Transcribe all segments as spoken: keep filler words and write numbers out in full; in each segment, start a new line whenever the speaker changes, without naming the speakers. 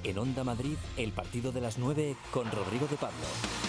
En Onda Madrid, el partido de las nueve con Rodrigo de Pablo.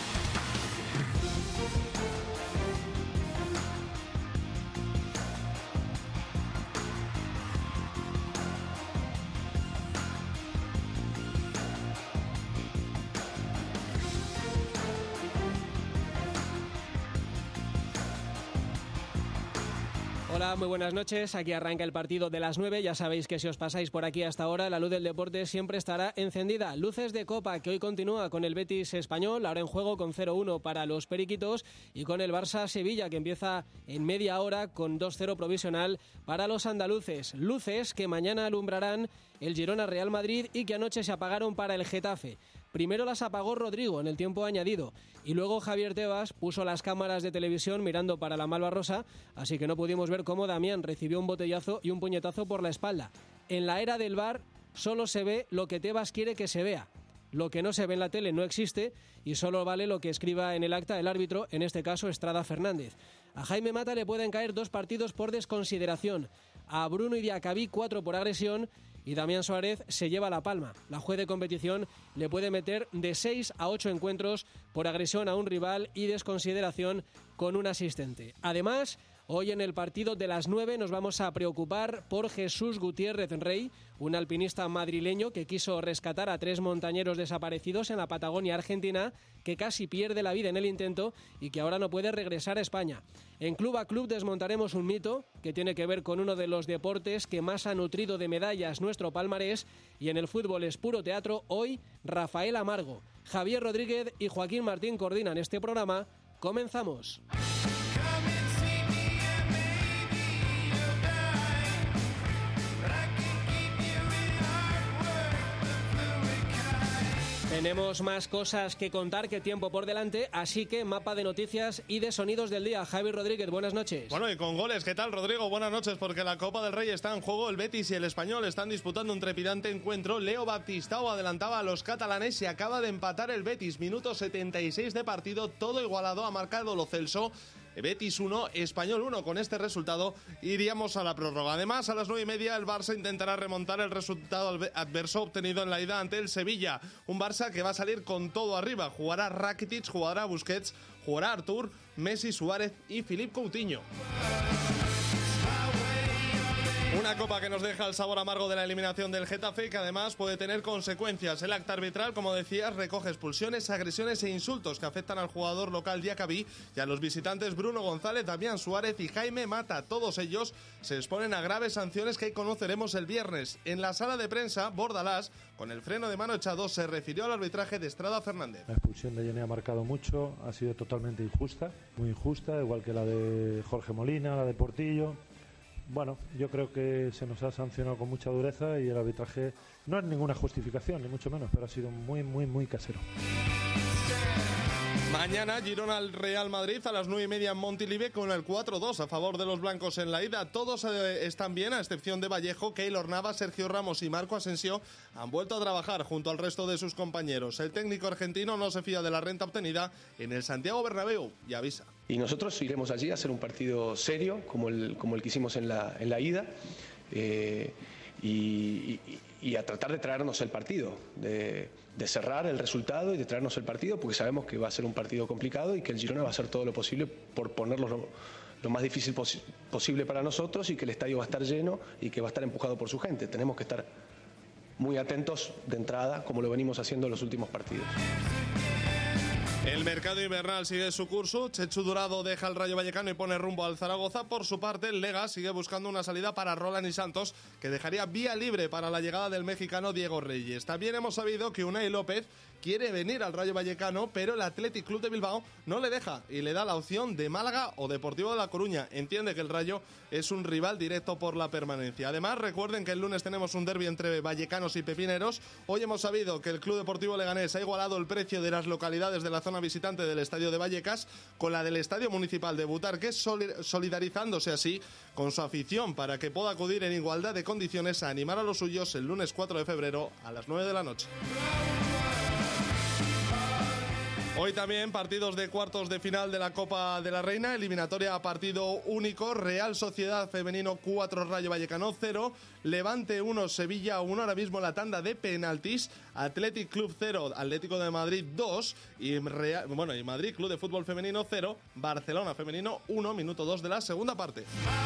Hola, muy buenas noches. Aquí arranca el partido de las nueve. Ya sabéis que si os pasáis por aquí hasta ahora, la luz del deporte siempre estará encendida. Luces de Copa, que hoy continúa con el Betis español, ahora en juego con cero uno para los periquitos, y con el Barça-Sevilla, que empieza en media hora con dos cero provisional para los andaluces. Luces que mañana alumbrarán el Girona-Real Madrid y que anoche se apagaron para el Getafe. Primero las apagó Rodrigo en el tiempo añadido y luego Javier Tebas puso las cámaras de televisión mirando para la Malva Rosa, así que no pudimos ver cómo Damián recibió un botellazo y un puñetazo por la espalda. En la era del V A R solo se ve lo que Tebas quiere que se vea. Lo que no se ve en la tele no existe y solo vale lo que escriba en el acta el árbitro, en este caso Estrada Fernández. A Jaime Mata le pueden caer dos partidos por desconsideración. A Bruno Idiacabí cuatro por agresión y Damián Suárez se lleva la palma. La juez de competición le puede meter de seis a ocho encuentros por agresión a un rival y desconsideración con un asistente. Además, hoy en el partido de las nueve nos vamos a preocupar por Jesús Gutiérrez Rey, un alpinista madrileño que quiso rescatar a tres montañeros desaparecidos en la Patagonia argentina, que casi pierde la vida en el intento y que ahora no puede regresar a España. En Club a Club desmontaremos un mito que tiene que ver con uno de los deportes que más ha nutrido de medallas nuestro palmarés, y en el fútbol es puro teatro. Hoy Rafael Amargo, Javier Rodríguez y Joaquín Martín coordinan este programa. Comenzamos. Tenemos más cosas que contar que tiempo por delante, así que mapa de noticias y de sonidos del día. Javier Rodríguez, buenas noches.
Bueno, y con goles, ¿qué tal, Rodrigo? Buenas noches, porque la Copa del Rey está en juego. El Betis y el Español están disputando un trepidante encuentro. Leo Baptistao adelantaba a los catalanes y acaba de empatar el Betis. Minuto setenta y seis de partido, todo igualado, ha marcado Lo Celso. Betis uno, Español uno. Con este resultado iríamos a la prórroga. Además, a las nueve y media el Barça intentará remontar el resultado adverso obtenido en la ida ante el Sevilla. Un Barça que va a salir con todo arriba. Jugará Rakitic, jugará Busquets, jugará Artur, Messi, Suárez y Philippe Coutinho. Una Copa que nos deja el sabor amargo de la eliminación del Getafe, que además puede tener consecuencias. El acta arbitral, como decías, recoge expulsiones, agresiones e insultos que afectan al jugador local Diacabí y a los visitantes Bruno González, Damián Suárez y Jaime Mata. Todos ellos se exponen a graves sanciones que conoceremos el viernes. En la sala de prensa, Bordalás, con el freno de mano echado, se refirió al arbitraje de Estrada Fernández.
La expulsión de Jenny ha marcado mucho, ha sido totalmente injusta, muy injusta, igual que la de Jorge Molina, la de Portillo. Bueno, yo creo que se nos ha sancionado con mucha dureza y el arbitraje no es ninguna justificación, ni mucho menos, pero ha sido muy, muy, muy casero.
Mañana Girona al Real Madrid a las nueve y media en Montilive con el cuatro dos a favor de los blancos en la ida. Todos eh, están bien, a excepción de Vallejo. Keylor Navas, Sergio Ramos y Marco Asensio han vuelto a trabajar junto al resto de sus compañeros. El técnico argentino no se fía de la renta obtenida en el Santiago Bernabéu y avisa.
Y nosotros iremos allí a hacer un partido serio como el, como el que hicimos en la, en la ida. Eh, Y, y, y a tratar de traernos el partido, de, de cerrar el resultado y de traernos el partido, porque sabemos que va a ser un partido complicado y que el Girona va a hacer todo lo posible por ponerlo lo, lo más difícil pos, posible para nosotros, y que el estadio va a estar lleno y que va a estar empujado por su gente. Tenemos que estar muy atentos de entrada, como lo venimos haciendo en los últimos partidos.
El mercado invernal sigue su curso. Chechu Durado deja el Rayo Vallecano y pone rumbo al Zaragoza. Por su parte, el Lega sigue buscando una salida para Roland y Santos, que dejaría vía libre para la llegada del mexicano Diego Reyes. También hemos sabido que Unai López quiere venir al Rayo Vallecano, pero el Athletic Club de Bilbao no le deja y le da la opción de Málaga o Deportivo de La Coruña. Entiende que el Rayo es un rival directo por la permanencia. Además, recuerden que el lunes tenemos un derbi entre vallecanos y pepineros. Hoy hemos sabido que el Club Deportivo Leganés ha igualado el precio de las localidades de la zona visitante del estadio de Vallecas con la del estadio municipal de Butarque, solidarizándose así con su afición para que pueda acudir en igualdad de condiciones a animar a los suyos el lunes cuatro de febrero a las nueve de la noche. Hoy también partidos de cuartos de final de la Copa de la Reina, eliminatoria a partido único, Real Sociedad Femenino cuatro, Rayo Vallecano cero, Levante uno, Sevilla uno, ahora mismo la tanda de penaltis, Athletic Club cero, Atlético de Madrid dos, y, Real, bueno, y Madrid Club de Fútbol Femenino cero, Barcelona Femenino uno, minuto dos de la segunda parte.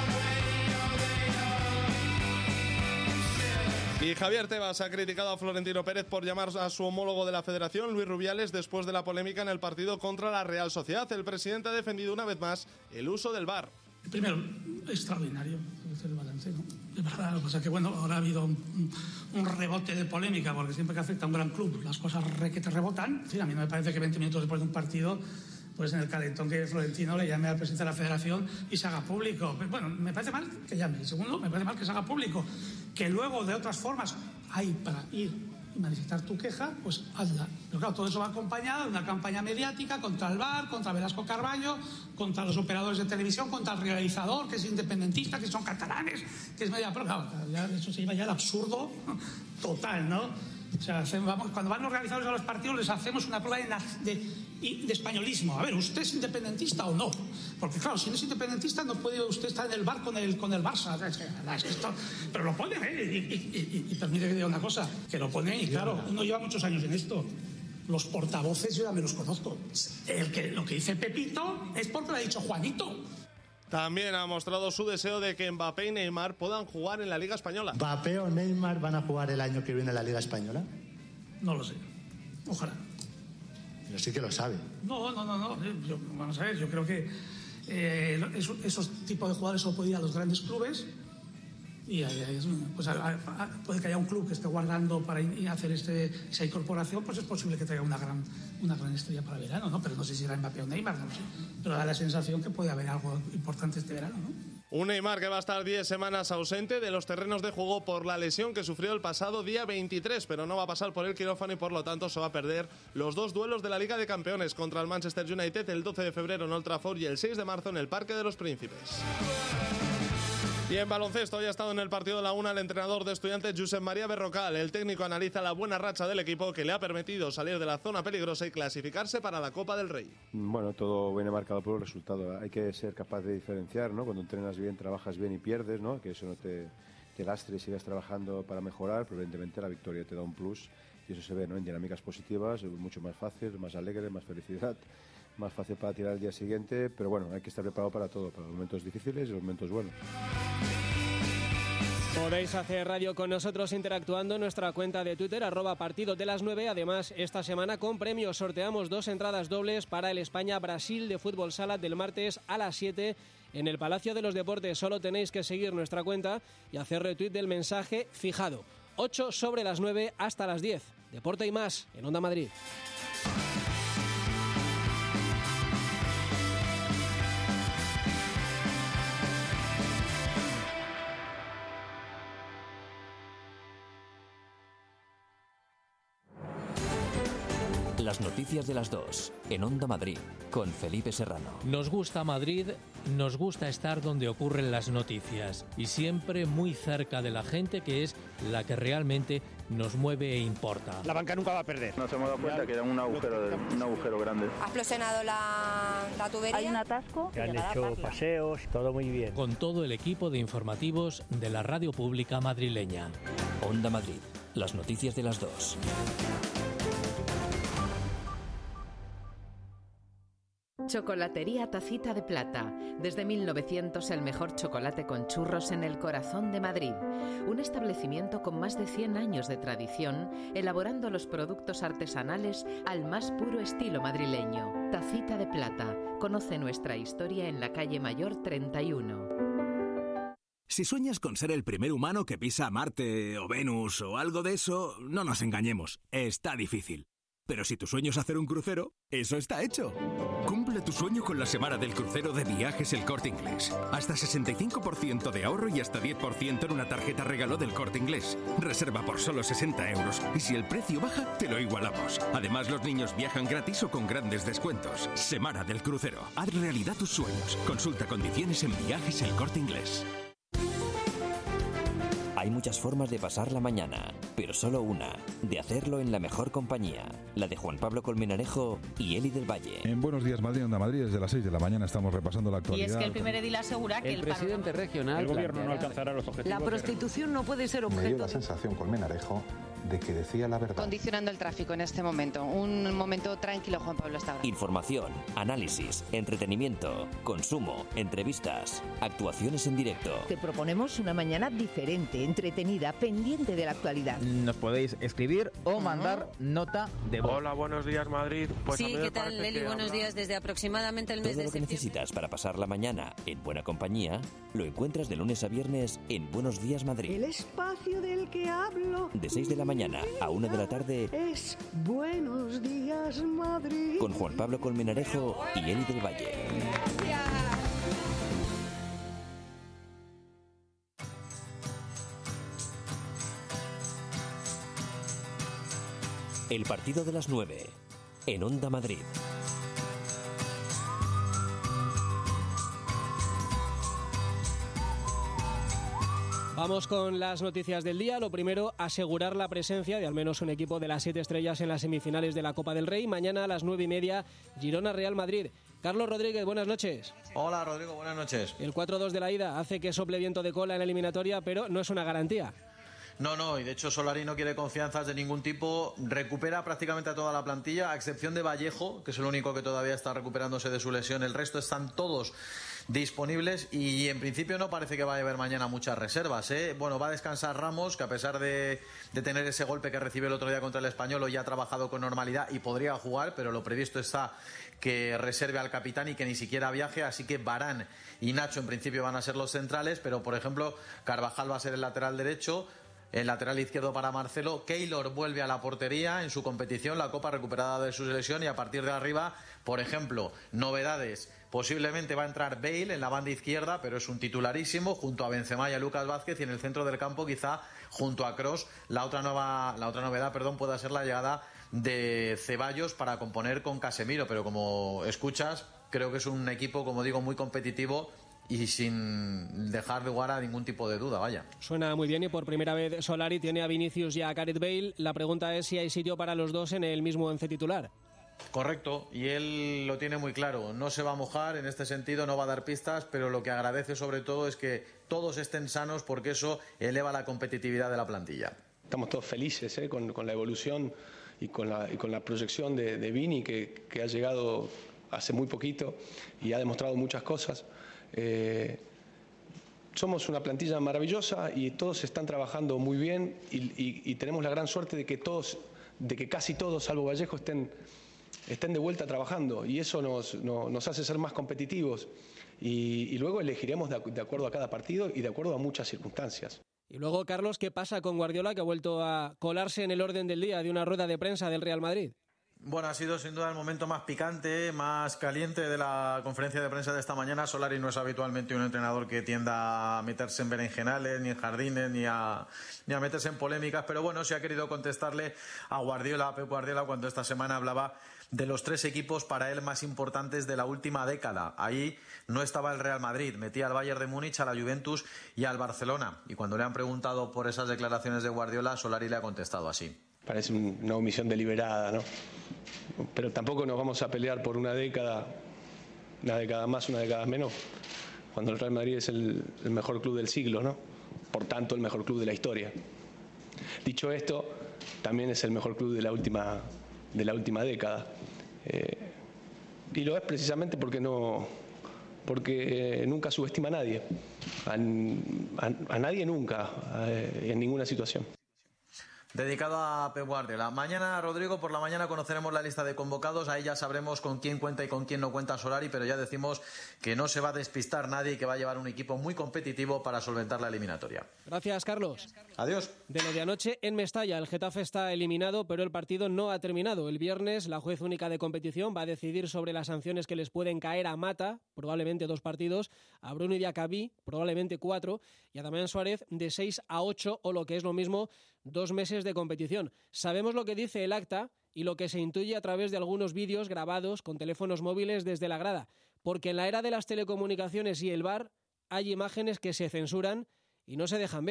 Y Javier Tebas ha criticado a Florentino Pérez por llamar a su homólogo de la Federación, Luis Rubiales, después de la polémica en el partido contra la Real Sociedad. El presidente ha defendido una vez más el uso del V A R.
Primero, extraordinario el balance, ¿no? Es verdad, lo que pasa es que bueno, ahora ha habido un, un rebote de polémica, porque siempre que afecta a un gran club las cosas re que te rebotan. En fin, a mí no me parece que veinte minutos después de un partido, pues en el calentón que Florentino le llame al presidente de la Federación y se haga público. Bueno, me parece mal que llame. Y segundo, me parece mal que se haga público. Que luego, de otras formas, hay para ir y manifestar tu queja, pues hazla. Pero claro, todo eso va acompañado de una campaña mediática contra el V A R, contra Velasco Carballo, contra los operadores de televisión, contra el realizador, que es independentista, que son catalanes, que es media... Pero claro, ya eso se lleva ya al absurdo total, ¿no? O sea, vamos, cuando van los realizadores a los partidos les hacemos una prueba de, de, de españolismo. A ver, ¿usted es independentista o no? Porque claro, si no es independentista no puede usted estar en el bar con el, con el Barça. Es que esto, pero lo ponen, ¿eh? Y, y, y, y permite que diga una cosa, que lo ponen y claro, uno lleva muchos años en esto. Los portavoces yo ya me los conozco. El que, lo que dice Pepito es porque lo ha dicho Juanito.
También ha mostrado su deseo de que Mbappé y Neymar puedan jugar en la Liga Española.
¿Mbappé o Neymar van a jugar el año que viene en la Liga Española?
No lo sé. Ojalá.
Pero sí que lo sabe.
No, no, no, no. Yo, vamos a ver, yo creo que eh, esos, esos tipos de jugadores solo pueden ir a los grandes clubes y pues, a, a, puede que haya un club que esté guardando para in, hacer este, esa incorporación, pues es posible que traiga una gran, una gran estrella para verano, ¿no? Pero no sé si será Mbappé o Neymar, no lo sé. Pero da la sensación que puede haber algo importante este verano, ¿no?
Un Neymar que va a estar diez semanas ausente de los terrenos de juego por la lesión que sufrió el pasado día veintitrés, pero no va a pasar por el quirófano y por lo tanto se va a perder los dos duelos de la Liga de Campeones contra el Manchester United el doce de febrero en Old Trafford y el seis de marzo en el Parque de los Príncipes. Y en baloncesto hoy ha estado en el partido de la una el entrenador de Estudiantes Josep María Berrocal. El técnico analiza la buena racha del equipo que le ha permitido salir de la zona peligrosa y clasificarse para la Copa del Rey.
Bueno, todo viene marcado por el resultado. Hay que ser capaz de diferenciar, ¿no? Cuando entrenas bien, trabajas bien y pierdes, ¿no? Que eso no te, te lastre y sigas trabajando para mejorar, pero evidentemente la victoria te da un plus y eso se ve, ¿no? En dinámicas positivas, mucho más fácil, más alegre, más felicidad, más fácil para tirar el día siguiente, pero bueno, hay que estar preparado para todo, para los momentos difíciles y los momentos buenos.
Podéis hacer radio con nosotros interactuando en nuestra cuenta de Twitter, arroba partido de las nueve. Además, esta semana con premios sorteamos dos entradas dobles para el España-Brasil de fútbol sala del martes a las siete en el Palacio de los Deportes. Solo tenéis que seguir nuestra cuenta y hacer retweet del mensaje fijado. ocho sobre las nueve hasta las diez. Deporte y más en Onda Madrid.
Las noticias de las dos, en Onda Madrid, con Felipe Serrano.
Nos gusta Madrid, nos gusta estar donde ocurren las noticias y siempre muy cerca de la gente, que es la que realmente nos mueve e importa.
La banca nunca va a perder.
Nos hemos dado cuenta que era un agujero, de, un agujero grande.
Ha explosionado la, la tubería.
Hay un atasco.
Que han hecho paseos, todo muy bien.
Con todo el equipo de informativos de la radio pública madrileña.
Onda Madrid, las noticias de las dos.
Chocolatería Tacita de Plata. Desde mil novecientos el mejor chocolate con churros en el corazón de Madrid. Un establecimiento con más de cien años de tradición, elaborando los productos artesanales al más puro estilo madrileño. Tacita de Plata. Conoce nuestra historia en la calle Mayor treinta y uno.
Si sueñas con ser el primer humano que pisa Marte o Venus o algo de eso, no nos engañemos, está difícil. Pero si tu sueño es hacer un crucero, eso está hecho. Cumple tu sueño con la semana del crucero de Viajes El Corte Inglés. Hasta sesenta y cinco por ciento de ahorro y hasta diez por ciento en una tarjeta regalo del Corte Inglés. Reserva por solo sesenta euros y si el precio baja, te lo igualamos. Además, los niños viajan gratis o con grandes descuentos. Semana del crucero. Haz realidad tus sueños. Consulta condiciones en Viajes El Corte Inglés.
Hay muchas formas de pasar la mañana, pero solo una, de hacerlo en la mejor compañía, la de Juan Pablo Colmenarejo y Eli del Valle.
En Buenos Días Madrid, Onda Madrid, desde las seis de la mañana estamos repasando la actualidad.
Y es que el primer edil asegura que
el,
el
presidente regional...
El gobierno no alcanzará los objetivos.
La prostitución no puede ser objeto...
Me dio la sensación, Colmenarejo, de que decía la verdad.
Condicionando el tráfico en este momento. Un momento tranquilo, Juan Pablo, hasta ahora.
Información, análisis, entretenimiento, consumo, entrevistas, actuaciones en directo.
Te proponemos una mañana diferente, entretenida, pendiente de la actualidad.
Nos podéis escribir o mandar uh-huh. nota de voz.
Hola, buenos días, Madrid.
Pues sí, ¿qué tal, Leli? Buenos habla... días. Desde aproximadamente el mes
Todo
de
lo que
septiembre.
necesitas para pasar la mañana en buena compañía lo encuentras de lunes a viernes en Buenos Días Madrid.
El espacio del que hablo.
De seis de la mañana a una de la tarde
es Buenos Días Madrid.
Con Juan Pablo Colmenarejo y Eli del Valle.
Gracias.
El partido de las nueve en Onda Madrid.
Vamos con las noticias del día. Lo primero, asegurar la presencia de al menos un equipo de las siete estrellas en las semifinales de la Copa del Rey. Mañana a las nueve y media, Girona-Real Madrid. Carlos Rodríguez, buenas noches.
Hola, Rodrigo, buenas noches.
El cuatro dos de la ida hace que sople viento de cola en la eliminatoria, pero no es una garantía.
No, no, y de hecho Solari no quiere confianzas de ningún tipo, recupera prácticamente a toda la plantilla, a excepción de Vallejo, que es el único que todavía está recuperándose de su lesión. El resto están todos disponibles y en principio no parece que vaya a haber mañana muchas reservas, ¿eh? Bueno, va a descansar Ramos, que a pesar de, de tener ese golpe que recibió el otro día contra el Español, hoy ha trabajado con normalidad y podría jugar, pero lo previsto está que reserve al capitán y que ni siquiera viaje, así que Varane y Nacho en principio van a ser los centrales, pero por ejemplo Carvajal va a ser el lateral derecho, el lateral izquierdo para Marcelo. Keylor vuelve a la portería en su competición, la Copa recuperada de su lesión, y a partir de arriba, por ejemplo, novedades. Posiblemente va a entrar Bale en la banda izquierda, pero es un titularísimo, junto a Benzema y a Lucas Vázquez, y en el centro del campo quizá junto a Kroos. La otra nueva, la otra novedad, perdón, pueda ser la llegada de Ceballos para componer con Casemiro, pero como escuchas, creo que es un equipo, como digo, muy competitivo y sin dejar lugar a ningún tipo de duda, vaya.
Suena muy bien y por primera vez Solari tiene a Vinicius y a Gareth Bale. La pregunta es si hay sitio para los dos en el mismo once titular.
Correcto, y él lo tiene muy claro, no se va a mojar, en este sentido no va a dar pistas, pero lo que agradece sobre todo es que todos estén sanos porque eso eleva la competitividad de la plantilla.
Estamos todos felices ¿eh? con, con la evolución y con la, y con la proyección de, de Vini, que, que ha llegado hace muy poquito y ha demostrado muchas cosas. Eh, somos una plantilla maravillosa y todos están trabajando muy bien y, y, y tenemos la gran suerte de que todos, de que casi todos, salvo Vallejo, estén, estén de vuelta trabajando, y eso nos, no, nos hace ser más competitivos y, y luego elegiremos de, de acuerdo a cada partido y de acuerdo a muchas circunstancias.
Y luego, Carlos, ¿qué pasa con Guardiola, que ha vuelto a colarse en el orden del día de una rueda de prensa del Real Madrid?
Bueno, ha sido sin duda el momento más picante, más caliente de la conferencia de prensa de esta mañana. Solari no es habitualmente un entrenador que tienda a meterse en berenjenales, ni en jardines, ni a, ni a meterse en polémicas, pero bueno, sí ha querido contestarle a Guardiola, a Pep Guardiola, cuando esta semana hablaba de los tres equipos para él más importantes de la última década. Ahí no estaba el Real Madrid, metía al Bayern de Múnich, a la Juventus y al Barcelona. Y cuando le han preguntado por esas declaraciones de Guardiola, Solari le ha contestado así.
Parece una omisión deliberada, ¿no? Pero tampoco nos vamos a pelear por una década, una década más, una década menos, cuando el Real Madrid es el, el mejor club del siglo, ¿no? Por tanto, el mejor club de la historia. Dicho esto, también es el mejor club de la última, de la última década. Eh, y lo es precisamente porque no, porque nunca subestima a nadie, a, a, a nadie nunca, a, en ninguna situación.
Dedicado a Pep Guardiola. Mañana, Rodrigo, por la mañana conoceremos la lista de convocados. Ahí ya sabremos con quién cuenta y con quién no cuenta Solari, pero ya decimos que no se va a despistar nadie y que va a llevar un equipo muy competitivo para solventar la eliminatoria.
Gracias, Carlos.
Adiós.
De lo de anoche en Mestalla, el Getafe está eliminado, pero el partido no ha terminado. El viernes, la juez única de competición va a decidir sobre las sanciones que les pueden caer a Mata, probablemente dos partidos, a Bruno y Diacabí, probablemente cuatro, y a Damián Suárez de seis a ocho, o lo que es lo mismo, dos meses de competición. Sabemos lo que dice el acta y lo que se intuye a través de algunos vídeos grabados con teléfonos móviles desde la grada, porque en la era de las telecomunicaciones y el V A R hay imágenes que se censuran y no se dejan ver.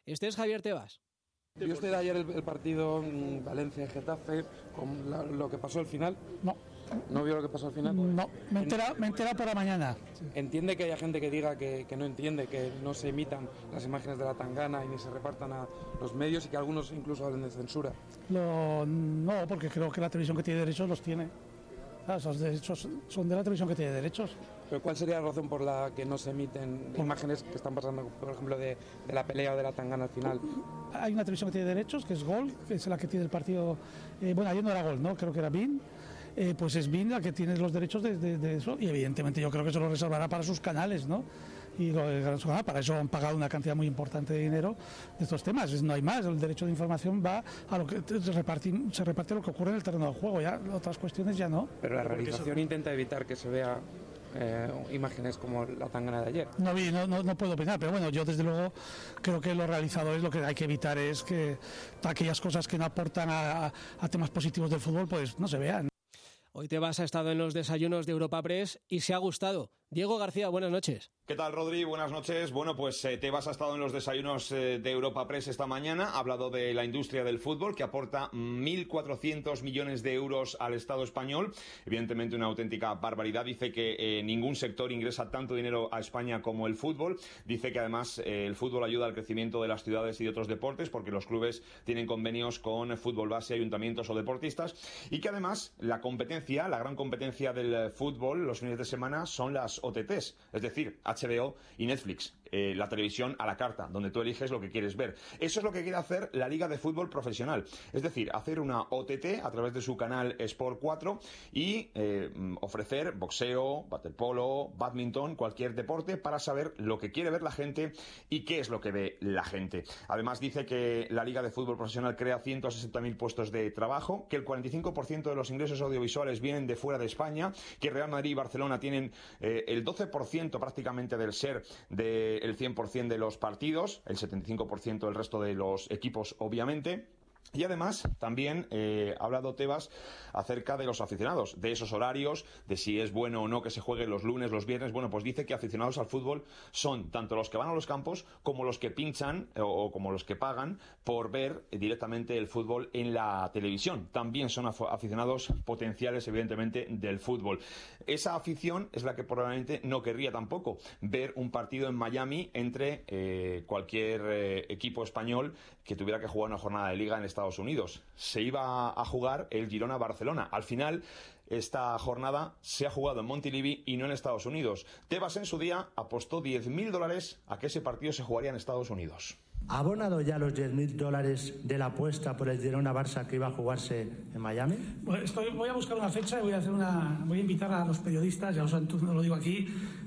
Este es Javier Tebas.
¿Vio usted ayer el, el partido Valencia-Getafe con la, lo que pasó al final?
No.
¿No vio lo que pasó al final?
No, me he enterado, me he enterado por la mañana.
¿Entiende que haya gente que diga que, que no entiende, que no se emitan las imágenes de la tangana y ni se repartan a los medios y que algunos incluso hablen de censura?
Lo, no, porque creo que la televisión que tiene derechos los tiene. Ah, esos derechos son de la televisión que tiene derechos.
¿Pero cuál sería la razón por la que no se emiten imágenes que están pasando, por ejemplo, de, de la pelea o de la tangana al final?
Hay una televisión que tiene derechos, que es Gol, que es la que tiene el partido... Eh, bueno, ayer no era Gol, ¿no? Creo que era BeIN. Eh, pues es BeIN la que tiene los derechos de, de, de eso, y evidentemente yo creo que se lo reservará para sus canales, ¿no? Y lo, para eso han pagado una cantidad muy importante de dinero de estos temas. No hay más, el derecho de información va a lo que se reparte, se reparte lo que ocurre en el terreno del juego, ya otras cuestiones ya no.
Pero la realización eso... intenta evitar que se vea eh, imágenes como la tangana de ayer.
No vi, no, no, no puedo opinar, pero bueno, yo desde luego creo que los realizadores lo que hay que evitar es que aquellas cosas que no aportan a, a, a temas positivos del fútbol pues no se vean.
Hoy Tebas ha estado en los desayunos de Europa Press y se ha gustado. Diego García, buenas noches.
¿Qué tal, Rodri? Buenas noches. Bueno, pues eh, Tebas ha estado en los desayunos eh, de Europa Press esta mañana. Ha hablado de la industria del fútbol, que aporta mil cuatrocientos millones de euros al Estado español. Evidentemente una auténtica barbaridad. Dice que eh, ningún sector ingresa tanto dinero a España como el fútbol. Dice que además eh, el fútbol ayuda al crecimiento de las ciudades y de otros deportes, porque los clubes tienen convenios con fútbol base, ayuntamientos o deportistas. Y que además la competencia, la gran competencia del fútbol los fines de semana son las O T Ts, es decir, H B O y Netflix, eh, la televisión a la carta, donde tú eliges lo que quieres ver. Eso es lo que quiere hacer la Liga de Fútbol Profesional, es decir, hacer una O T T a través de su canal Sport cuatro y eh, ofrecer boxeo, waterpolo, badminton, cualquier deporte para saber lo que quiere ver la gente y qué es lo que ve la gente. Además dice que la Liga de Fútbol Profesional crea ciento sesenta mil puestos de trabajo, que el cuarenta y cinco por ciento de los ingresos audiovisuales vienen de fuera de España, que Real Madrid y Barcelona tienen eh, el doce por ciento prácticamente del ser del cien por ciento de los partidos, el setenta y cinco por ciento del resto de los equipos, obviamente. Y además también eh, ha hablado Tebas acerca de los aficionados, de esos horarios, de si es bueno o no que se juegue los lunes, los viernes. Bueno, pues dice que aficionados al fútbol son tanto los que van a los campos como los que pinchan o, o como los que pagan por ver directamente el fútbol en la televisión. También son aficionados potenciales, evidentemente, del fútbol. Esa afición es la que probablemente no querría tampoco ver un partido en Miami entre eh, cualquier eh, equipo español que tuviera que jugar una jornada de liga en Estados Unidos. Se iba a jugar el Girona-Barcelona. Al final, esta jornada se ha jugado en Montilivi y no en Estados Unidos. Tebas en su día apostó diez mil dólares a que ese partido se jugaría en Estados Unidos.
¿Ha abonado ya los diez mil dólares de la apuesta por el Girona-Barça que iba a jugarse en Miami?
Bueno, estoy, voy a buscar una fecha y voy a hacer una, voy a invitar a los periodistas, ya os no lo digo aquí,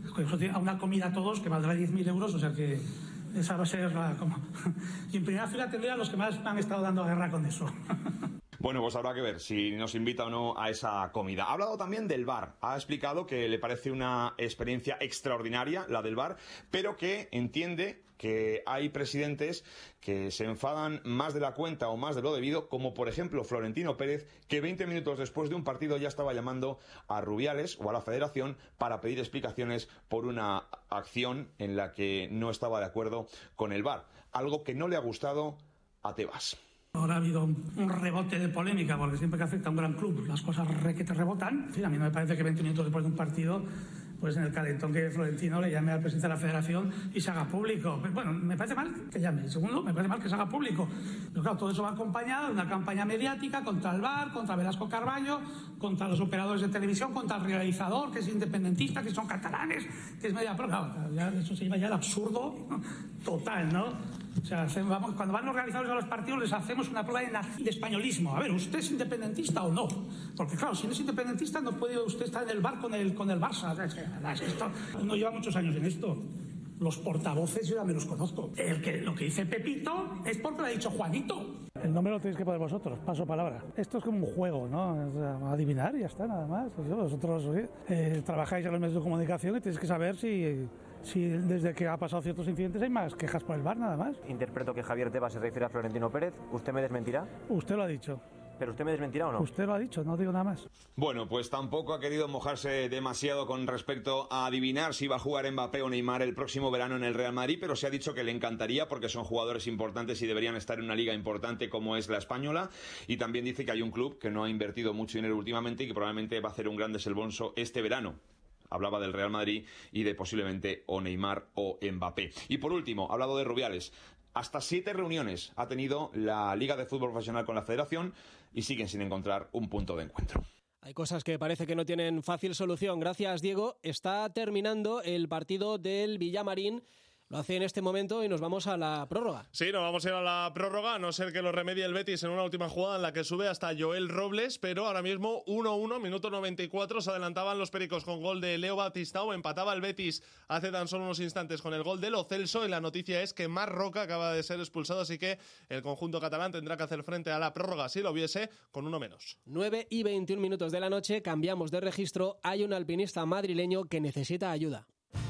a una comida a todos que valdrá diez mil euros, o sea que esa va a ser la... Como... Y en primera fila tendría a los que más me han estado dando guerra con eso.
Bueno, pues habrá que ver si nos invita o no a esa comida. Ha hablado también del V A R. Ha explicado que le parece una experiencia extraordinaria la del V A R, pero que entiende que hay presidentes que se enfadan más de la cuenta o más de lo debido, como por ejemplo Florentino Pérez, que veinte minutos después de un partido ya estaba llamando a Rubiales o a la Federación para pedir explicaciones por una acción en la que no estaba de acuerdo con el V A R. Algo que no le ha gustado a Tebas.
Ahora ha habido un rebote de polémica, porque siempre que afecta a un gran club las cosas re que te rebotan. En fin, a mí no me parece que veinte minutos después de un partido, pues en el calentón que Florentino le llame al presidente de la Federación y se haga público. Bueno, me parece mal que llame. Segundo, me parece mal que se haga público. Pero claro, todo eso va acompañado de una campaña mediática contra el V A R, contra Velasco Carballo, contra los operadores de televisión, contra el realizador, que es independentista, que son catalanes, que es media... Pero claro, ya eso se lleva ya al absurdo total, ¿no? O sea, vamos, cuando van los realizadores a los partidos les hacemos una prueba de, de españolismo. A ver, ¿usted es independentista o no? Porque claro, si no es independentista no puede usted estar en el bar con el, con el Barça. Es que esto, uno lleva muchos años en esto. Los portavoces yo ya me los conozco. El que, lo que dice Pepito es porque lo ha dicho Juanito. El nombre lo tenéis que poner vosotros, paso palabra. Esto es como un juego, ¿no? Es adivinar y ya está, nada más. Vosotros eh, trabajáis en los medios de comunicación y tenéis que saber si... Si desde que ha pasado ciertos incidentes hay más quejas por el V A R, nada más.
Interpreto que Javier Tebas se refiere a Florentino Pérez. ¿Usted me desmentirá?
Usted lo ha dicho.
pero usted me desmentirá o no.
Usted lo ha dicho, no digo nada más.
Bueno, pues tampoco ha querido mojarse demasiado con respecto a adivinar si va a jugar Mbappé o Neymar el próximo verano en el Real Madrid, pero se ha dicho que le encantaría porque son jugadores importantes y deberían estar en una liga importante como es la española, y también dice que hay un club que no ha invertido mucho dinero últimamente y que probablemente va a hacer un gran desembolso este verano. Hablaba del Real Madrid y de posiblemente o Neymar o Mbappé. Y por último, ha hablado de Rubiales. Hasta siete reuniones ha tenido la Liga de Fútbol Profesional con la Federación y siguen sin encontrar un punto de encuentro.
Hay cosas que parece que no tienen fácil solución. Gracias, Diego. Está terminando el partido del Villamarín. Lo hace en este momento y nos vamos a la prórroga.
Sí, nos vamos a ir a la prórroga, a no ser que lo remedie el Betis en una última jugada en la que sube hasta Joel Robles, pero ahora mismo uno uno, minuto noventa y cuatro, se adelantaban los pericos con gol de Leo Batistao, empataba el Betis hace tan solo unos instantes con el gol de Lo Celso, y la noticia es que Marc Roca acaba de ser expulsado, así que el conjunto catalán tendrá que hacer frente a la prórroga, si lo hubiese, con uno menos.
nueve y veintiún minutos de la noche, cambiamos de registro, hay un alpinista madrileño que necesita ayuda.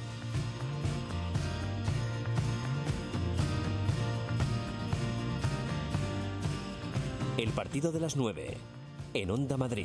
El partido de las nueve, en Onda Madrid.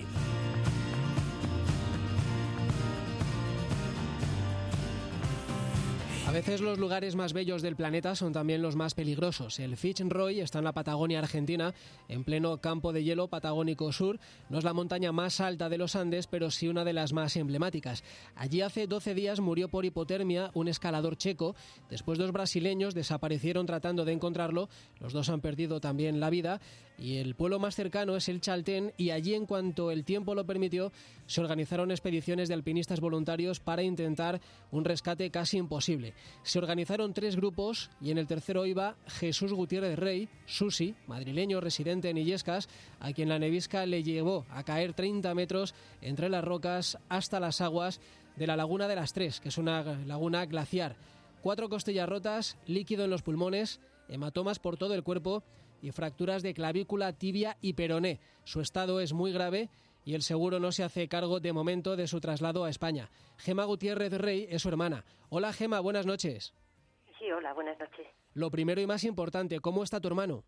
A veces los lugares más bellos del planeta son también los más peligrosos. El Fitzroy está en la Patagonia Argentina, en pleno campo de hielo patagónico sur. No es la montaña más alta de los Andes, pero sí una de las más emblemáticas. Allí hace doce días murió por hipotermia un escalador checo. Después dos brasileños desaparecieron tratando de encontrarlo. Los dos han perdido también la vida. Y el pueblo más cercano es el Chaltén, y allí, en cuanto el tiempo lo permitió, se organizaron expediciones de alpinistas voluntarios para intentar un rescate casi imposible. Se organizaron tres grupos y en el tercero iba Jesús Gutiérrez Rey, Susi, madrileño residente en Illescas, a quien la nevisca le llevó a caer treinta metros entre las rocas hasta las aguas de la Laguna de las Tres, que es una laguna glaciar. Cuatro costillas rotas, líquido en los pulmones, hematomas por todo el cuerpo y fracturas de clavícula, tibia y peroné. Su estado es muy grave y el seguro no se hace cargo de momento de su traslado a España. Gema Gutiérrez Rey es su hermana. Hola, Gema, buenas noches.
Sí, hola, buenas noches.
Lo primero y más importante, ¿cómo está tu hermano?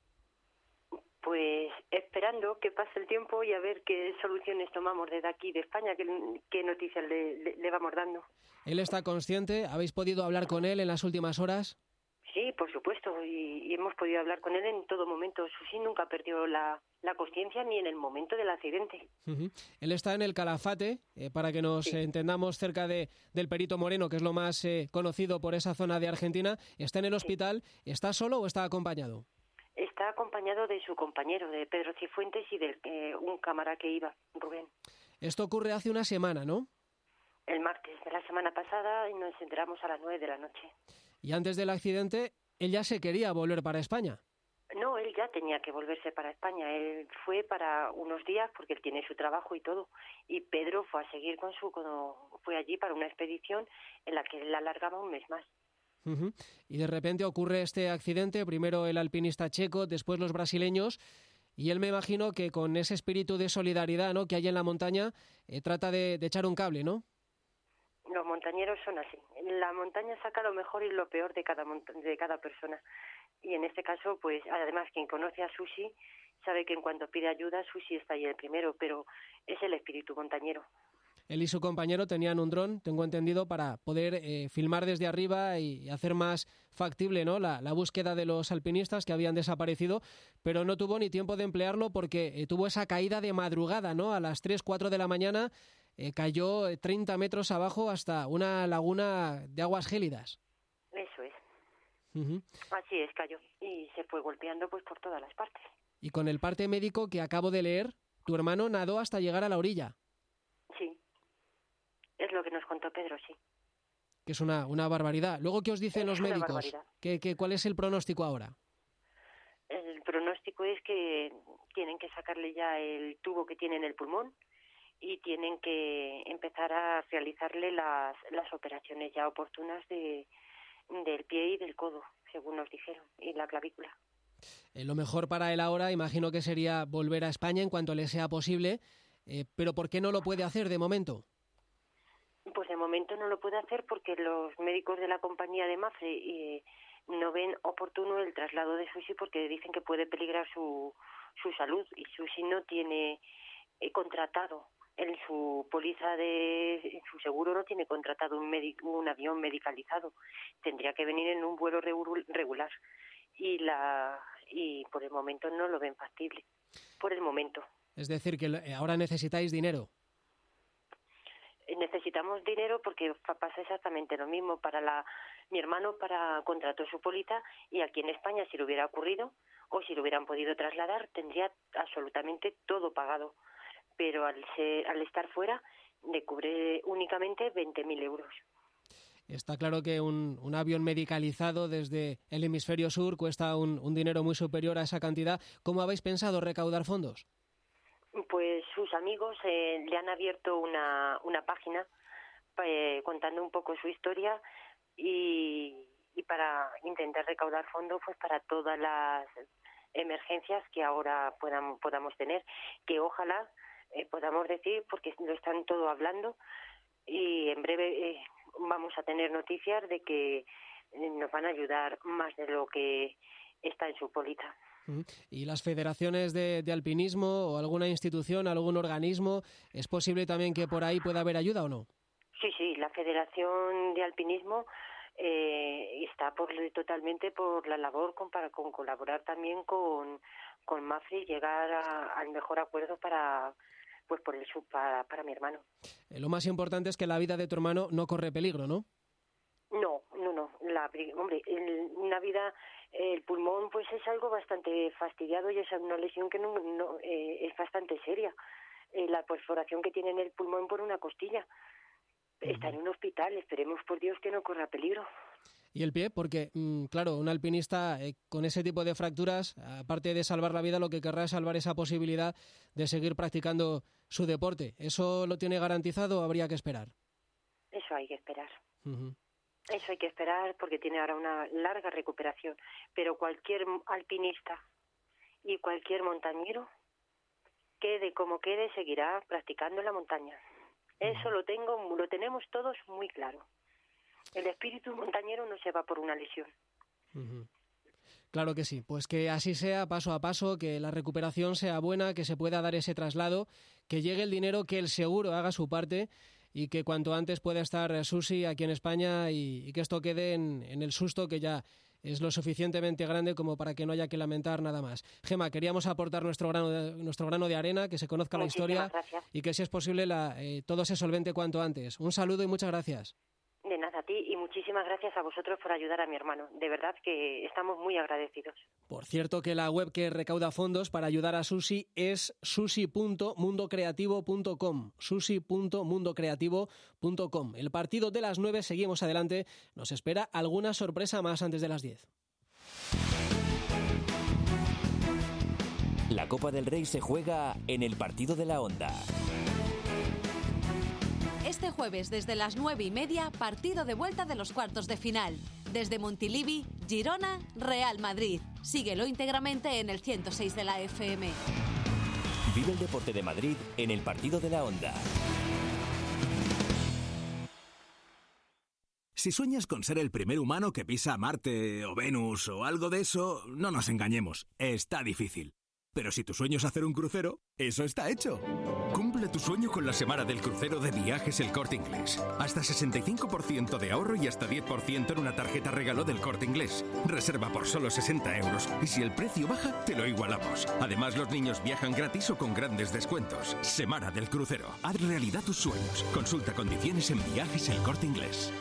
Pues esperando que pase el tiempo y a ver qué soluciones tomamos desde aquí de España, qué, qué noticias le, le, le vamos dando.
¿Él está consciente? ¿Habéis podido hablar con él en las últimas horas?
Sí, por supuesto, y, y hemos podido hablar con él en todo momento. Susi nunca perdió la, la consciencia ni en el momento del accidente.
Uh-huh. Él está en el Calafate, eh, para que nos sí. eh, entendamos, cerca de, del Perito Moreno, que es lo más eh, conocido por esa zona de Argentina. ¿Está en el hospital? Sí. ¿Está solo o está acompañado?
Está acompañado de su compañero, de Pedro Cifuentes, y de eh, un cámara que iba, Rubén.
Esto ocurre hace una semana, ¿no?
El martes de la semana pasada, y nos enteramos a las nueve de la noche.
Y antes del accidente, él ya se quería volver para España.
No, él ya tenía que volverse para España. Él fue para unos días porque él tiene su trabajo y todo. Y Pedro fue a seguir con su... Cuando fue allí para una expedición en la que él alargaba un mes más.
Uh-huh. Y de repente ocurre este accidente. Primero el alpinista checo, después los brasileños. Y él, me imagino que con ese espíritu de solidaridad, ¿no?, que hay en la montaña, eh, trata de, de echar un cable, ¿no?
Los montañeros son así. La montaña saca lo mejor y lo peor de cada monta- de cada persona. Y en este caso, pues, además, quien conoce a Susi sabe que en cuanto pide ayuda, Susi está ahí el primero, pero es el espíritu montañero.
Él y su compañero tenían un dron, tengo entendido, para poder eh, filmar desde arriba y hacer más factible, ¿no?, la, la búsqueda de los alpinistas que habían desaparecido, pero no tuvo ni tiempo de emplearlo porque eh, tuvo esa caída de madrugada, ¿no?, a las tres, cuatro de la mañana. Eh, cayó treinta metros abajo hasta una laguna de aguas gélidas.
Eso es.
Uh-huh.
Así es, cayó. Y se fue golpeando pues por todas las partes.
Y con el parte médico que acabo de leer, tu hermano nadó hasta llegar a la orilla.
Sí. Es lo que nos contó Pedro, sí.
Que es una, una barbaridad. Luego, ¿qué os dicen los médicos? ¿Qué, qué, ¿Cuál es el pronóstico ahora?
El pronóstico es que tienen que sacarle ya el tubo que tiene en el pulmón y tienen que empezar a realizarle las, las operaciones ya oportunas de, del pie y del codo, según nos dijeron, y la clavícula.
Eh, lo mejor para él ahora, imagino que sería volver a España en cuanto le sea posible, eh, pero ¿por qué no lo puede hacer de momento?
Pues de momento no lo puede hacer porque los médicos de la compañía de Mafre eh, no ven oportuno el traslado de Susi porque dicen que puede peligrar su, su salud, y Susi no tiene eh, contratado en su póliza de en su seguro, no tiene contratado un, medic, un avión medicalizado, tendría que venir en un vuelo regular y la y por el momento no lo ven factible, por el momento.
Es decir, que ahora necesitáis dinero.
Necesitamos dinero porque pasa exactamente lo mismo. Para la mi hermano para contrató su póliza, y aquí en España, si le hubiera ocurrido o si lo hubieran podido trasladar, tendría absolutamente todo pagado. Pero al, ser, al estar fuera, le cubre únicamente veinte mil euros.
Está claro que un, un avión medicalizado desde el hemisferio sur cuesta un, un dinero muy superior a esa cantidad. ¿Cómo habéis pensado recaudar fondos?
Pues sus amigos eh, le han abierto una, una página eh, contando un poco su historia y, y para intentar recaudar fondos pues para todas las emergencias que ahora puedan, podamos tener, que ojalá eh, podamos decir, porque lo están todo hablando, y en breve eh, vamos a tener noticias de que eh, nos van a ayudar más de lo que está en su póliza.
¿Y las federaciones de, de alpinismo o alguna institución, algún organismo, es posible también que por ahí pueda haber ayuda o no?
Sí, sí, la Federación de Alpinismo eh, está por totalmente por la labor con, para con colaborar también con, con MAFRE y llegar a, al mejor acuerdo para pues por el para, para mi hermano.
Eh, lo más importante es que la vida de tu hermano no corre peligro, ¿no?
No, no, no. La, hombre, en una vida, el pulmón pues es algo bastante fastidiado y es una lesión que no, no eh, es bastante seria. Eh, la perforación que tiene en el pulmón por una costilla. Está en un hospital, esperemos por Dios que no corra peligro.
¿Y el pie? Porque, mmm, claro, un alpinista eh, con ese tipo de fracturas, aparte de salvar la vida, lo que querrá es salvar esa posibilidad de seguir practicando su deporte. ¿Eso lo tiene garantizado o habría que esperar?
Eso hay que esperar.
Uh-huh.
Eso hay que esperar porque tiene ahora una larga recuperación. Pero cualquier alpinista y cualquier montañero, quede como quede, seguirá practicando en la montaña. Eso lo tengo, lo tenemos todos muy claro. El espíritu montañero no se va por una lesión.
Uh-huh. Claro que sí, pues que así sea, paso a paso, que la recuperación sea buena, que se pueda dar ese traslado, que llegue el dinero, que el seguro haga su parte y que cuanto antes pueda estar Susi aquí en España y, y que esto quede en, en el susto que ya es lo suficientemente grande como para que no haya que lamentar nada más. Gema, queríamos aportar nuestro grano de, nuestro grano de arena, que se conozca
Muchísimas
la historia
gracias.
Y que si es posible la, eh, todo se solvente cuanto antes. Un saludo y muchas gracias.
De nada a ti y muchísimas gracias a vosotros por ayudar a mi hermano. De verdad que estamos muy agradecidos.
Por cierto que la web que recauda fondos para ayudar a Susi es susi punto mundo creativo punto com. susi punto mundo creativo punto com. El partido de las nueve, seguimos adelante. Nos espera alguna sorpresa más antes de las diez.
La Copa del Rey se juega en el partido de la Onda.
Este jueves, desde las nueve y media, partido de vuelta de los cuartos de final. Desde Montilivi, Girona, Real Madrid. Síguelo íntegramente en el ciento seis de la F M.
Vive el deporte de Madrid en el partido de la Onda.
Si sueñas con ser el primer humano que pisa Marte o Venus o algo de eso, no nos engañemos, está difícil. Pero si tu sueño es hacer un crucero, eso está hecho. Cumple tu sueño con la semana del crucero de Viajes El Corte Inglés. Hasta sesenta y cinco por ciento de ahorro y hasta diez por ciento en una tarjeta regalo del Corte Inglés. Reserva por solo sesenta euros y si el precio baja, te lo igualamos. Además, los niños viajan gratis o con grandes descuentos. Semana del crucero. Haz realidad tus sueños. Consulta condiciones en Viajes El Corte Inglés.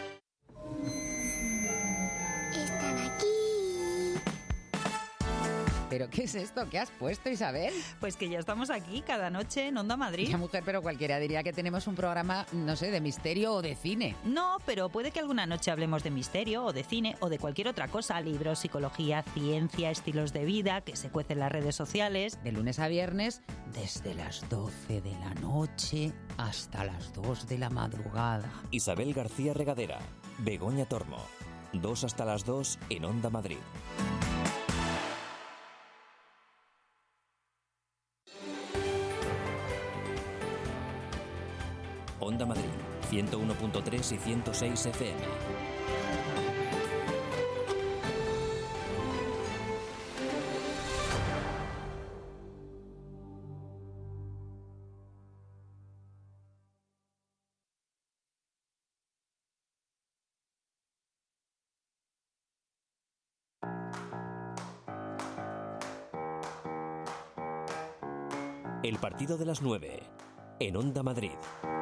¿Pero qué es esto? ¿Qué has puesto, Isabel?
Pues que ya estamos aquí cada noche en Onda Madrid.
Ya, mujer, pero cualquiera diría que tenemos un programa, no sé, de misterio o de cine.
No, pero puede que alguna noche hablemos de misterio o de cine o de cualquier otra cosa. Libros, psicología, ciencia, estilos de vida, que se cuecen en las redes sociales.
De lunes a viernes, desde las doce de la noche hasta las dos de la madrugada.
Isabel García Regadera, Begoña Tormo. Dos hasta las dos en Onda Madrid. Onda Madrid, ciento uno punto tres y ciento seis F M. El partido de las nueve, en Onda Madrid.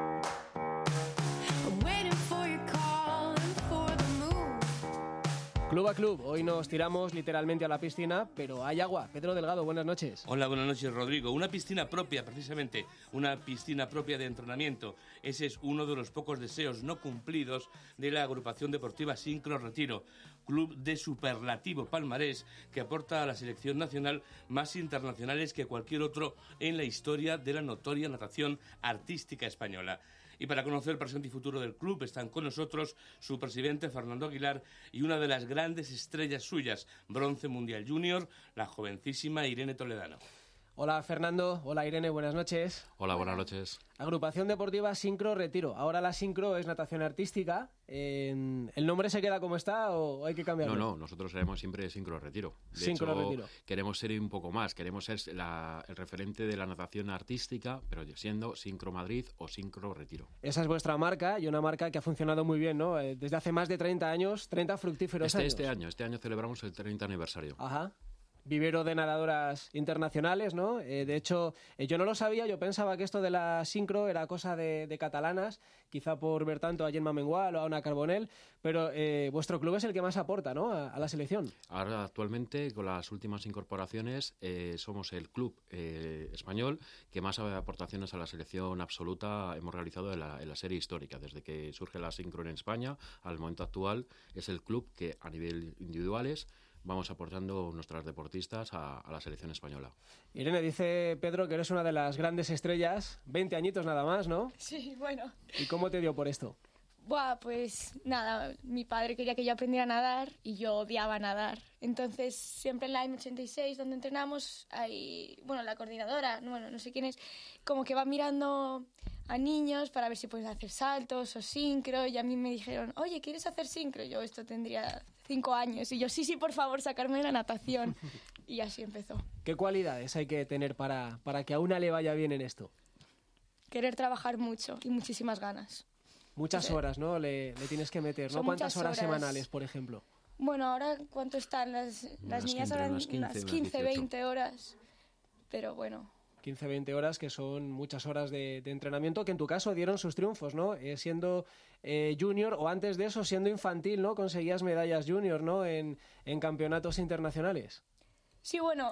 Club a club, hoy nos tiramos literalmente a la piscina, pero hay agua. Pedro Delgado, buenas noches.
Hola, buenas noches, Rodrigo. Una piscina propia, precisamente, una piscina propia de entrenamiento. Ese es uno de los pocos deseos no cumplidos de la agrupación deportiva Sincro Retiro, club de superlativo palmarés que aporta a la selección nacional más internacionales que cualquier otro en la historia de la notoria natación artística española. Y para conocer el presente y futuro del club están con nosotros su presidente Fernando Aguilar y una de las grandes estrellas suyas, bronce mundial junior, la jovencísima Irene Toledano.
Hola Fernando, hola Irene, buenas noches.
Hola, buenas noches.
Agrupación Deportiva Sincro Retiro. Ahora la sincro es natación artística. ¿El nombre se queda como está o hay que cambiarlo?
No, no, nosotros seremos siempre Sincro Retiro. De
Sincro
hecho,
Retiro.
Queremos ser un poco más, queremos ser la, el referente de la natación artística, pero siendo Sincro Madrid o Sincro Retiro.
Esa es vuestra marca y una marca que ha funcionado muy bien, ¿no? Desde hace más de treinta años, treinta fructíferos
este,
años.
Este año, este año celebramos el treinta aniversario.
Ajá. Vivero de nadadoras internacionales, ¿no? Eh, de hecho, eh, yo no lo sabía, yo pensaba que esto de la sincro era cosa de, de catalanas, quizá por ver tanto a Gemma Mengual o a Ana Carbonell, pero eh, vuestro club es el que más aporta, ¿no?, a, a la selección.
Ahora, actualmente, con las últimas incorporaciones, eh, somos el club eh, español que más aportaciones a la selección absoluta hemos realizado en la, en la serie histórica. Desde que surge la sincro en España, al momento actual, es el club que a nivel individuales vamos aportando nuestras deportistas a, a la selección española.
Irene, dice Pedro que eres una de las grandes estrellas, veinte añitos nada más, ¿no?
Sí, bueno.
¿Y cómo te dio por esto?
Buah, pues nada, mi padre quería que yo aprendiera a nadar y yo odiaba nadar. Entonces, siempre en la M ochenta y seis, donde entrenamos, hay, bueno, la coordinadora, bueno, no sé quién es, como que va mirando a niños para ver si pueden hacer saltos o sincro, y a mí me dijeron, oye, ¿quieres hacer sincro? Yo esto tendría cinco años, y yo, sí, sí, por favor, sacarme de la natación. Y así empezó.
¿Qué cualidades hay que tener para, para que a una le vaya bien en esto?
Querer trabajar mucho y muchísimas ganas.
Muchas horas, ¿no? Le, le tienes que meter, ¿no? ¿Cuántas horas, horas semanales, por ejemplo?
Bueno, ahora, ¿cuánto están? Las, las niñas ahora unas quince, veinte horas. Pero bueno.
quince, veinte horas, que son muchas horas de, de entrenamiento, que en tu caso dieron sus triunfos, ¿no? Eh, siendo eh, junior, o antes de eso, siendo infantil, ¿no? Conseguías medallas junior, ¿no? En, en campeonatos internacionales.
Sí, bueno...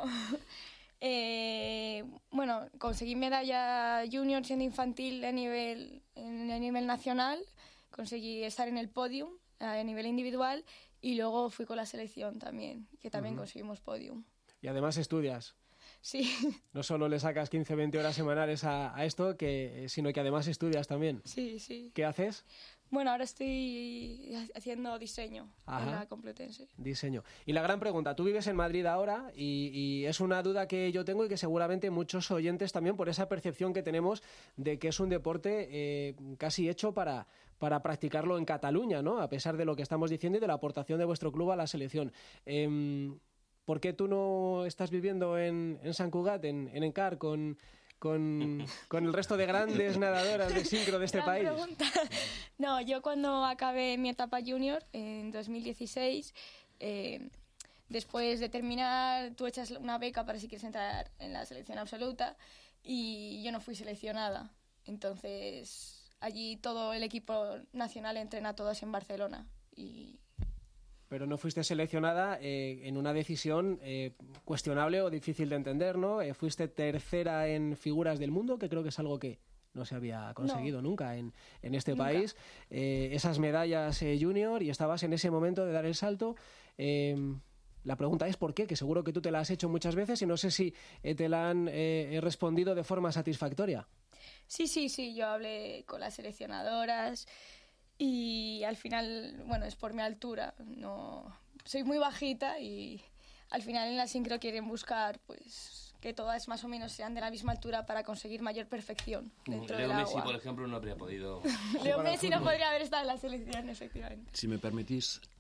Eh, bueno, conseguí medalla junior siendo infantil a nivel, a nivel nacional, conseguí estar en el podium a nivel individual y luego fui con la selección también, que también uh-huh. conseguimos podium.
Y además estudias.
Sí.
No solo le sacas quince, veinte horas semanales a, a esto, que, sino que además estudias también.
Sí, sí.
¿Qué haces?
Bueno, ahora estoy haciendo diseño Ajá. en la Complutense.
Diseño. Y la gran pregunta, tú vives en Madrid ahora y, y es una duda que yo tengo y que seguramente muchos oyentes también, por esa percepción que tenemos de que es un deporte eh, casi hecho para, para practicarlo en Cataluña, ¿no? A pesar de lo que estamos diciendo y de la aportación de vuestro club a la selección. Eh, ¿Por qué tú no estás viviendo en, en Sant Cugat, en, en Encar, con... Con, con el resto de grandes nadadoras de sincro de este
Gran
país?
Pregunta. No, yo cuando acabé mi etapa junior en dos mil dieciséis, eh, después de terminar, tú echas una beca para si quieres entrar en la selección absoluta y yo no fui seleccionada. Entonces, allí todo el equipo nacional entrena todos en Barcelona y...
Pero no fuiste seleccionada eh, en una decisión eh, cuestionable o difícil de entender, ¿no? Eh, fuiste tercera en figuras del mundo, que creo que es algo que no se había conseguido no. nunca en, en este nunca. país. Eh, esas medallas eh, junior y estabas en ese momento de dar el salto. Eh, la pregunta es ¿por qué? Que seguro que tú te la has hecho muchas veces y no sé si eh, te la han eh, respondido de forma satisfactoria.
Sí, sí, sí. Yo hablé con las seleccionadoras... Y al final, bueno, es por mi altura, no soy muy bajita y al final en la sincro quieren buscar pues que todas más o menos sean de la misma altura para conseguir mayor perfección dentro
Leo
del
Messi,
agua.
por ejemplo, no habría podido...
Leo Messi no podría haber estado en la selección, efectivamente.
Si me permitís,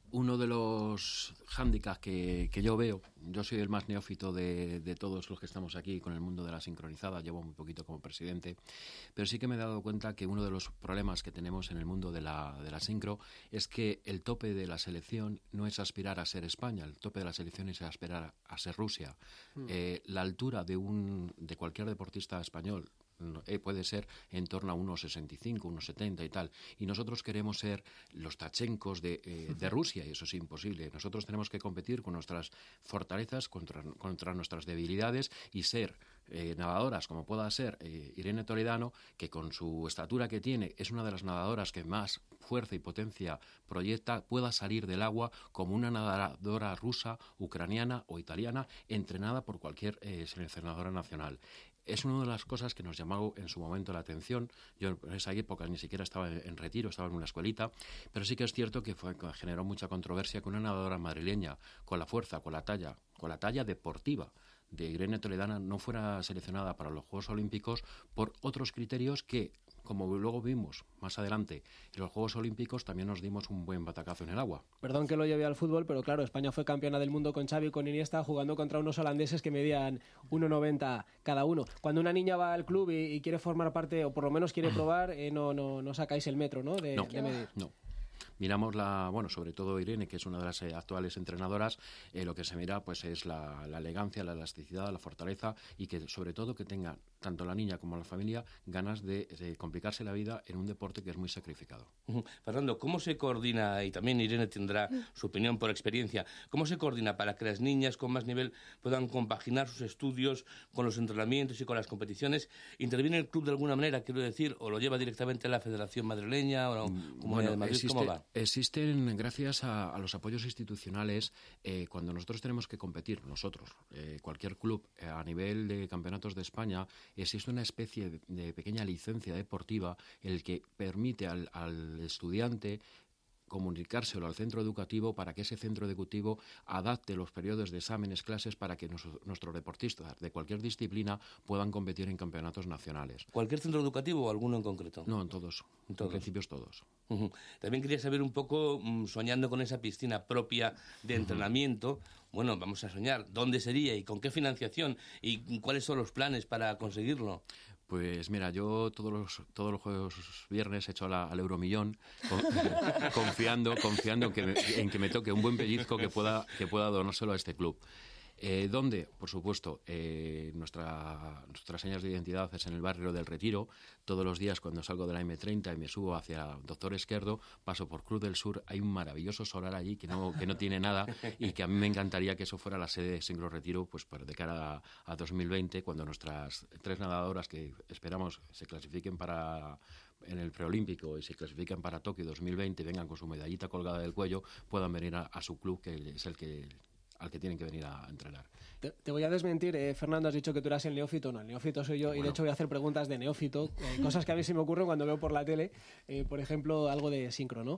Uno de los hándicaps que, que yo veo, yo soy el más neófito de, de todos los que estamos aquí con el mundo de la sincronizada, llevo muy poquito como presidente, pero sí que me he dado cuenta que uno de los problemas que tenemos en el mundo de la, de la sincro es que el tope de la selección no es aspirar a ser España, el tope de la selección es aspirar a ser Rusia. Mm. Eh, la altura de, un, de cualquier deportista español Eh, puede ser en torno a unos sesenta y cinco, unos setenta y tal. Y nosotros queremos ser los tachencos de, eh, de Rusia, y eso es imposible. Nosotros tenemos que competir con nuestras fortalezas contra, contra nuestras debilidades y ser eh, nadadoras, como pueda ser eh, Irene Toledano, que con su estatura que tiene es una de las nadadoras que más fuerza y potencia proyecta, pueda salir del agua como una nadadora rusa, ucraniana o italiana, entrenada por cualquier eh, seleccionadora nacional. Es una de las cosas que nos llamó en su momento la atención. Yo en esa época ni siquiera estaba en retiro, estaba en una escuelita, pero sí que es cierto que, fue, que generó mucha controversia que una nadadora madrileña, con la fuerza, con la talla, con la talla deportiva de Irene Toledano, no fuera seleccionada para los Juegos Olímpicos por otros criterios que, como luego vimos más adelante en los Juegos Olímpicos, también nos dimos un buen batacazo en el agua.
Perdón que lo lleve al fútbol, pero claro, España fue campeona del mundo con Xavi y con Iniesta, jugando contra unos holandeses que medían uno noventa cada uno. Cuando una niña va al club y, y quiere formar parte, o por lo menos quiere probar, eh, no, no, no sacáis el metro, ¿no? De,
no,
de medir.
No. Miramos la, bueno, sobre todo Irene, que es una de las eh, actuales entrenadoras, eh, lo que se mira pues es la, la elegancia, la elasticidad, la fortaleza, y que sobre todo que tenga tanto la niña como la familia ganas de, de complicarse la vida en un deporte que es muy sacrificado.
Uh-huh. Fernando, ¿cómo se coordina, y también Irene tendrá su opinión por experiencia, cómo se coordina para que las niñas con más nivel puedan compaginar sus estudios con los entrenamientos y con las competiciones? ¿Interviene el club de alguna manera, quiero decir, o lo lleva directamente la Federación Madrileña o Comunidad
bueno,
de Madrid?
Existe,
¿Cómo va?
Existen, gracias a, a los apoyos institucionales, eh, cuando nosotros tenemos que competir, nosotros, eh, cualquier club, eh, a nivel de campeonatos de España, existe una especie de, de pequeña licencia deportiva el que permite al, al estudiante comunicárselo al centro educativo para que ese centro educativo adapte los periodos de exámenes, clases, para que nos, nuestros deportistas de cualquier disciplina puedan competir en campeonatos nacionales.
¿Cualquier centro educativo o alguno en concreto?
No, en todos. En, todos. En principios todos.
Uh-huh. También quería saber un poco, mmm, soñando con esa piscina propia de entrenamiento, uh-huh. bueno, vamos a soñar, ¿dónde sería y con qué financiación y cuáles son los planes para conseguirlo?
Pues mira, yo todos los todos los juegos viernes he hecho la, al Euromillón con, confiando confiando en que, me, en que me toque un buen pellizco que pueda que pueda donárselo a este club. Eh, ¿Dónde? Por supuesto, eh, nuestra, nuestras señas de identidad es en el barrio del Retiro. Todos los días cuando salgo de la eme treinta y me subo hacia Doctor Esquerdo, paso por Cruz del Sur, hay un maravilloso solar allí que no, que no tiene nada, y que a mí me encantaría que eso fuera la sede de Sincro Retiro, pues de cara a, a dos mil veinte, cuando nuestras tres nadadoras que esperamos se clasifiquen para en el preolímpico y se clasifican para Tokio dos mil veinte, vengan con su medallita colgada del cuello, puedan venir a, a su club, que es el que al que tienen que venir a entrenar.
Te, te voy a desmentir, eh, Fernando, has dicho que tú eras el neófito. No, el neófito soy yo, bueno. Y de hecho voy a hacer preguntas de neófito, eh, cosas que a mí se me ocurren cuando veo por la tele, eh, por ejemplo, algo de sincro, ¿no?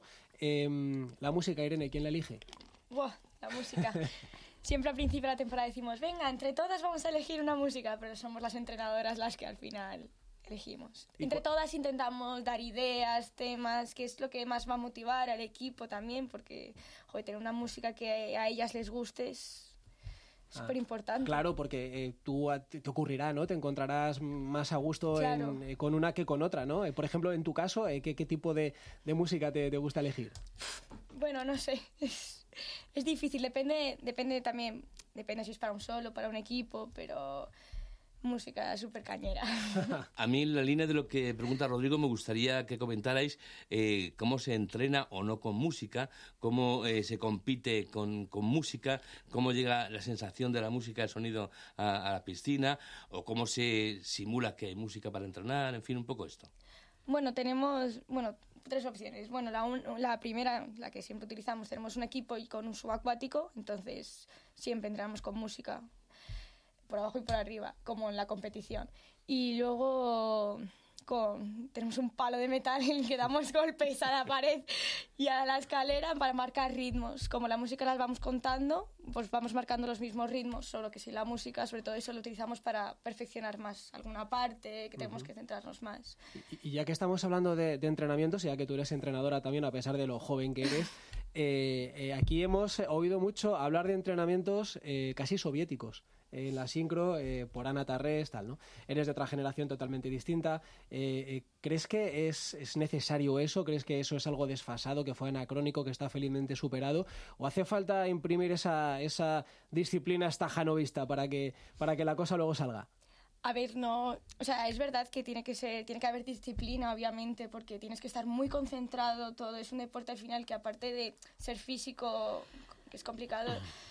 Eh, la música, Irene, ¿quién la elige?
Buah, la música. Siempre al principio de la temporada decimos, venga, entre todas vamos a elegir una música, pero somos las entrenadoras las que al final elegimos. Entre todas intentamos dar ideas, temas, que es lo que más va a motivar al equipo también, porque joder, tener una música que a ellas les guste es súper importante.
Ah, claro, porque eh, tú a, te ocurrirá, ¿no? Te encontrarás más a gusto
claro.
en, eh, con una que con otra, ¿no? Eh, por ejemplo, en tu caso, eh, ¿qué, qué tipo de, de música te, te gusta elegir?
Bueno, no sé, es, es difícil, depende, depende también, depende si es para un solo, para un equipo, pero música súper cañera.
A mí, en la línea de lo que pregunta Rodrigo, me gustaría que comentarais eh, cómo se entrena o no con música, cómo eh, se compite con, con música, cómo llega la sensación de la música, el sonido a, a la piscina, o cómo se simula que hay música para entrenar, en fin, un poco esto.
Bueno, tenemos bueno tres opciones. Bueno, la, un, la primera, la que siempre utilizamos, tenemos un equipo y con un subacuático, entonces siempre entrenamos con música por abajo y por arriba, como en la competición. Y luego con, tenemos un palo de metal en el que damos golpes a la pared y a la escalera para marcar ritmos. Como la música las vamos contando, pues vamos marcando los mismos ritmos, solo que si la música, sobre todo eso, lo utilizamos para perfeccionar más alguna parte, que tenemos uh-huh. que centrarnos más.
Y, y ya que estamos hablando de, de entrenamientos, ya que tú eres entrenadora también, a pesar de lo joven que eres, eh, eh, aquí hemos oído mucho hablar de entrenamientos eh, casi soviéticos. En la sincro, eh, por Ana Tarrés, tal, ¿no? Eres de otra generación totalmente distinta. Eh, eh, ¿Crees que es, es necesario eso? ¿Crees que eso es algo desfasado, que fue anacrónico, que está felizmente superado? ¿O hace falta imprimir esa, esa disciplina stajanovista para que, para que la cosa luego salga?
A ver, no, o sea, es verdad que tiene que ser, tiene que haber disciplina, obviamente, porque tienes que estar muy concentrado, todo es un deporte al final que aparte de ser físico, que es complicado,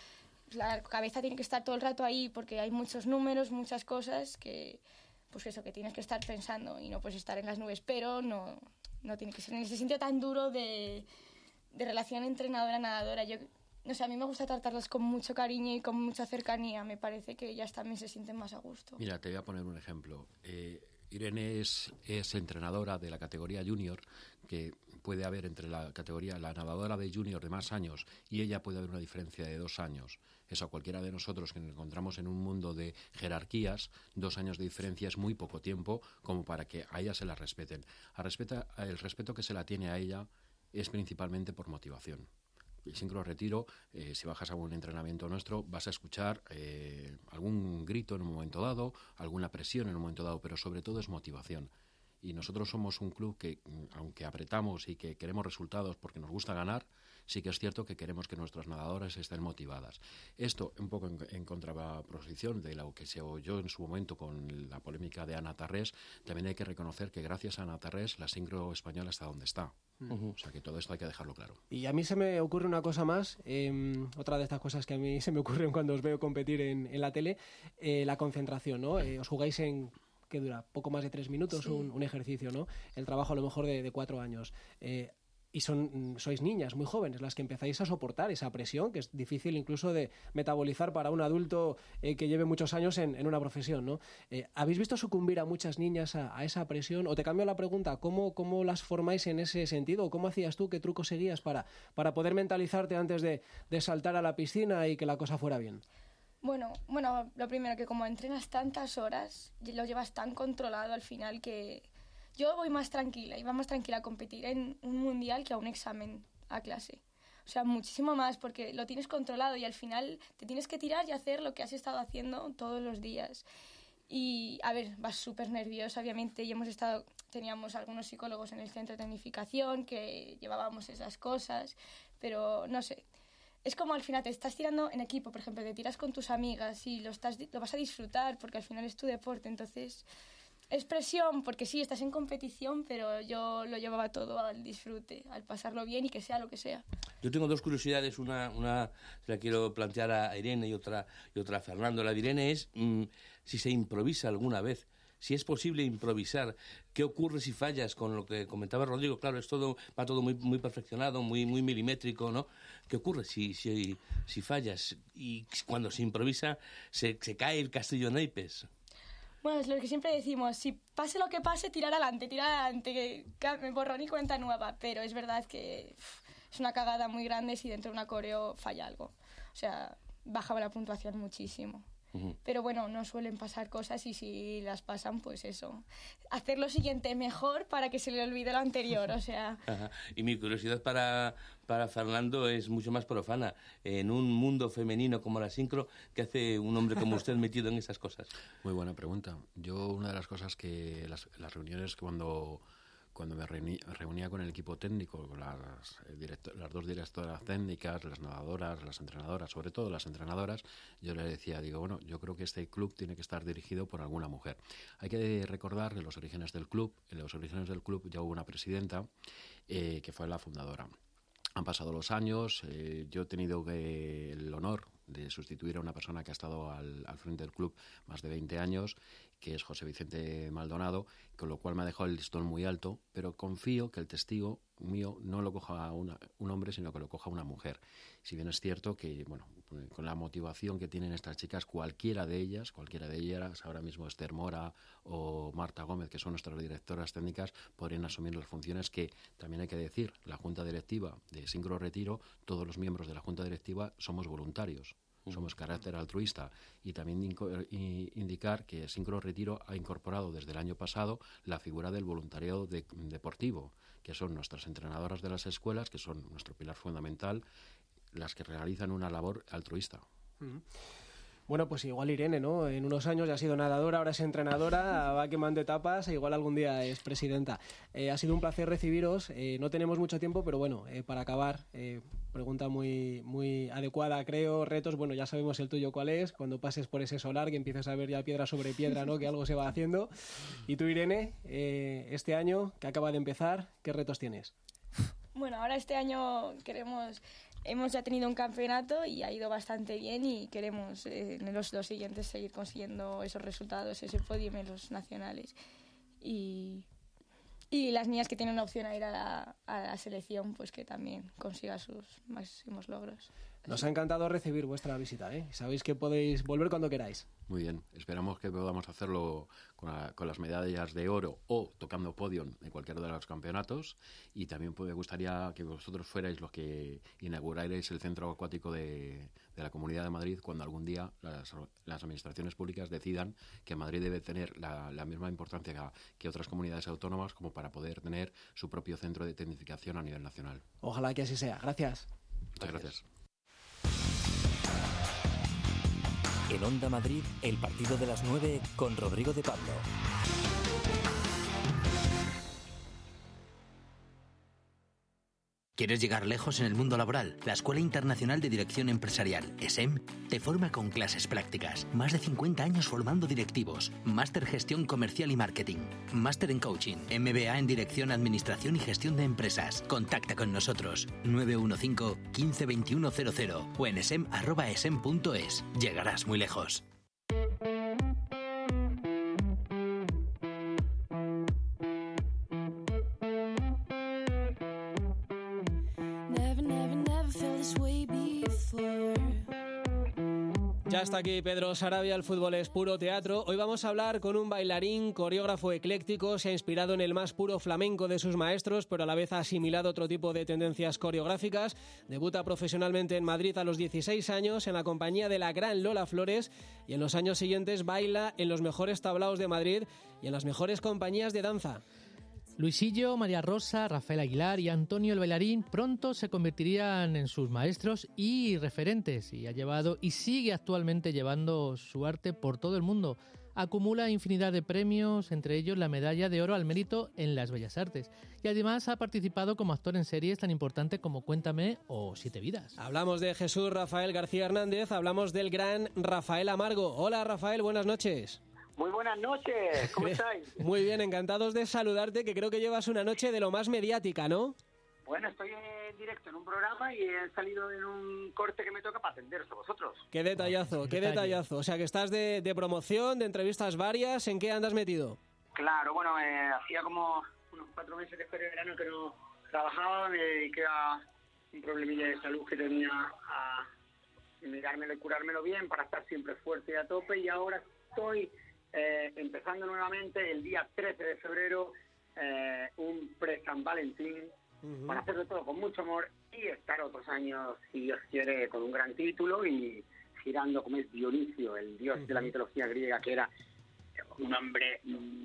la cabeza tiene que estar todo el rato ahí porque hay muchos números, muchas cosas que, pues eso, que tienes que estar pensando y no puedes estar en las nubes, pero no, no tiene que ser en ese sentido tan duro de, de relación entrenadora-nadadora. Yo, no sé, a mí me gusta tratarlas con mucho cariño y con mucha cercanía, me parece que ellas también se sienten más a gusto.
Mira, te voy a poner un ejemplo. Eh, Irene es, es entrenadora de la categoría junior, que puede haber entre la categoría, la nadadora de junior de más años y ella puede haber una diferencia de dos años. Eso a cualquiera de nosotros que nos encontramos en un mundo de jerarquías, dos años de diferencia es muy poco tiempo como para que a ella se la respeten. A respeta, el respeto que se la tiene a ella es principalmente por motivación. El sincro retiro, eh, si bajas a un entrenamiento nuestro, vas a escuchar eh, algún grito en un momento dado, alguna presión en un momento dado, pero sobre todo es motivación. Y nosotros somos un club que, aunque apretamos y que queremos resultados porque nos gusta ganar, sí que es cierto que queremos que nuestras nadadoras estén motivadas. Esto, un poco en, en contraposición de lo que se oyó en su momento con la polémica de Ana Tarrés, también hay que reconocer que gracias a Ana Tarrés la sincro española está donde está. Uh-huh. O sea que todo esto hay que dejarlo claro.
Y a mí se me ocurre una cosa más, eh, otra de estas cosas que a mí se me ocurren cuando os veo competir en, en la tele, eh, la concentración, ¿no? Eh, os jugáis en... que dura poco más de tres minutos, sí. un, un ejercicio, ¿no? El trabajo a lo mejor de, de cuatro años. Eh, y son sois niñas muy jóvenes las que empezáis a soportar esa presión, que es difícil incluso de metabolizar para un adulto eh, que lleve muchos años en, en una profesión, ¿no? Eh, ¿Habéis visto sucumbir a muchas niñas a, a esa presión? O te cambio la pregunta, ¿cómo, cómo las formáis en ese sentido? ¿Cómo hacías tú? ¿Qué trucos seguías para, para poder mentalizarte antes de, de saltar a la piscina y que la cosa fuera bien?
Bueno, bueno, lo primero que como entrenas tantas horas, lo llevas tan controlado al final que yo voy más tranquila, iba más tranquila a competir en un mundial que a un examen a clase. O sea, muchísimo más porque lo tienes controlado y al final te tienes que tirar y hacer lo que has estado haciendo todos los días. Y, a ver, vas súper nerviosa, obviamente, y hemos estado, teníamos algunos psicólogos en el centro de tecnificación que llevábamos esas cosas, pero no sé. Es como al final te estás tirando en equipo, por ejemplo, te tiras con tus amigas y lo, estás, lo vas a disfrutar porque al final es tu deporte, entonces es presión porque sí, estás en competición, pero yo lo llevaba todo al disfrute, al pasarlo bien y que sea lo que sea.
Yo tengo dos curiosidades, una, una la quiero plantear a Irene y otra, y otra a Fernando. La de Irene es mmm, si se improvisa alguna vez. Si es posible improvisar, ¿qué ocurre si fallas? Con lo que comentaba Rodrigo, claro, es todo, va todo muy, muy perfeccionado, muy, muy milimétrico, ¿no? ¿Qué ocurre si, si, si fallas? Y cuando se improvisa, se, se cae el castillo de naipes.
Bueno, es lo que siempre decimos, si pase lo que pase, tirar adelante, tirar adelante, que borrón y cuenta nueva, pero es verdad que uf, es una cagada muy grande si dentro de una coreo falla algo. O sea, bajaba la puntuación muchísimo. Pero bueno, no suelen pasar cosas y si las pasan, pues eso. Hacer lo siguiente mejor para que se le olvide lo anterior, o sea...
Ajá. Y mi curiosidad para, para Fernando es mucho más profana. En un mundo femenino como la sincro, ¿qué hace un hombre como usted metido en esas cosas?
Muy buena pregunta. Yo una de las cosas que... Las, las reuniones cuando... Cuando me reuní, reunía con el equipo técnico, con las, director, las dos directoras técnicas, las nadadoras, las entrenadoras, sobre todo las entrenadoras, yo les decía, digo, bueno, yo creo que este club tiene que estar dirigido por alguna mujer. Hay que recordar que los orígenes del club, en los orígenes del club ya hubo una presidenta eh, que fue la fundadora. Han pasado los años, eh, yo he tenido eh, el honor de sustituir a una persona que ha estado al, al frente del club más de veinte años, que es José Vicente Maldonado, con lo cual me ha dejado el listón muy alto, pero confío que el testigo mío no lo coja una, un hombre, sino que lo coja una mujer. Si bien es cierto que, bueno, con la motivación que tienen estas chicas, cualquiera de ellas, cualquiera de ellas, ahora mismo Esther Mora o Marta Gómez, que son nuestras directoras técnicas, podrían asumir las funciones que, también hay que decir, la Junta Directiva de Sincro Retiro, todos los miembros de la Junta Directiva somos voluntarios. somos carácter altruista. Y también inco- y indicar que Sincro Retiro ha incorporado desde el año pasado la figura del voluntariado de- deportivo, que son nuestras entrenadoras de las escuelas, que son nuestro pilar fundamental, las que realizan una labor altruista.
Uh-huh. Bueno, pues igual Irene, ¿no? En unos años ya ha sido nadadora, ahora es entrenadora, va quemando etapas e igual algún día es presidenta. Eh, ha sido un placer recibiros. Eh, no tenemos mucho tiempo, pero bueno, eh, para acabar, eh, pregunta muy, muy adecuada, creo. Retos, bueno, ya sabemos el tuyo cuál es. Cuando pases por ese solar, que empiezas a ver ya piedra sobre piedra, ¿no? Que algo se va haciendo. Y tú, Irene, eh, este año que acaba de empezar, ¿qué retos tienes?
Bueno, ahora este año queremos... Hemos ya tenido un campeonato y ha ido bastante bien y queremos eh, en los dos siguientes seguir consiguiendo esos resultados, ese podio en los nacionales. Y, y las niñas que tienen una opción a ir a la, a la selección, pues que también consiga sus máximos logros.
Nos ha encantado recibir vuestra visita, ¿eh? Sabéis que podéis volver cuando queráis.
Muy bien, esperamos que podamos hacerlo con, la, con las medallas de oro o tocando podio en cualquiera de los campeonatos, y también me gustaría que vosotros fuerais los que inaugurarais el centro acuático de, de la Comunidad de Madrid cuando algún día las, las administraciones públicas decidan que Madrid debe tener la, la misma importancia que, que otras comunidades autónomas como para poder tener su propio centro de tecnificación a nivel nacional.
Ojalá que así sea. Gracias.
Muchas gracias.
En Onda Madrid, el partido de las nueve con Rodrigo de Pablo.
¿Quieres llegar lejos en el mundo laboral? La Escuela Internacional de Dirección Empresarial, E S E M, te forma con clases prácticas. Más de cincuenta años formando directivos. Máster Gestión Comercial y Marketing. Máster en Coaching. M B A en Dirección, Administración y Gestión de Empresas. Contacta con nosotros. nueve uno cinco, quince, veintiuno cero cero o en esem arroba esem punto es. Llegarás muy lejos.
Ya está aquí Pedro Sarabia, el fútbol es puro teatro. Hoy vamos a hablar con un bailarín, coreógrafo ecléctico, se ha inspirado en el más puro flamenco de sus maestros, pero a la vez ha asimilado otro tipo de tendencias coreográficas. Debuta profesionalmente en Madrid a los dieciséis años en la compañía de la gran Lola Flores y en los años siguientes baila en los mejores tablaos de Madrid y en las mejores compañías de danza.
Luisillo, María Rosa, Rafael Aguilar y Antonio el bailarín pronto se convertirían en sus maestros y referentes, y ha llevado y sigue actualmente llevando su arte por todo el mundo. Acumula infinidad de premios, entre ellos la medalla de oro al mérito en las Bellas Artes, y además ha participado como actor en series tan importantes como Cuéntame o Siete Vidas.
Hablamos de Jesús Rafael García Hernández, hablamos del gran Rafael Amargo. Hola Rafael, buenas noches.
Muy buenas noches, ¿cómo estáis?
Muy bien, encantados de saludarte, que creo que llevas una noche de lo más mediática, ¿no?
Bueno, estoy en directo en un programa y he salido en un corte que me toca para atenderos a vosotros.
Qué detallazo, qué
Detalle.
detallazo. O sea, que estás de, de promoción, de entrevistas varias, ¿en qué andas metido?
Claro, bueno, eh, hacía como unos cuatro meses después de verano que no trabajaba, me dediqué a un problemilla de salud que tenía, a mirármelo y curármelo bien para estar siempre fuerte y a tope, y ahora estoy... Eh, empezando nuevamente el día trece de febrero, eh, un pre-San Valentín, uh-huh. para hacerlo todo con mucho amor y estar otros años, si Dios quiere, con un gran título y girando como es Dionisio, el dios uh-huh. de la mitología griega, que era un hombre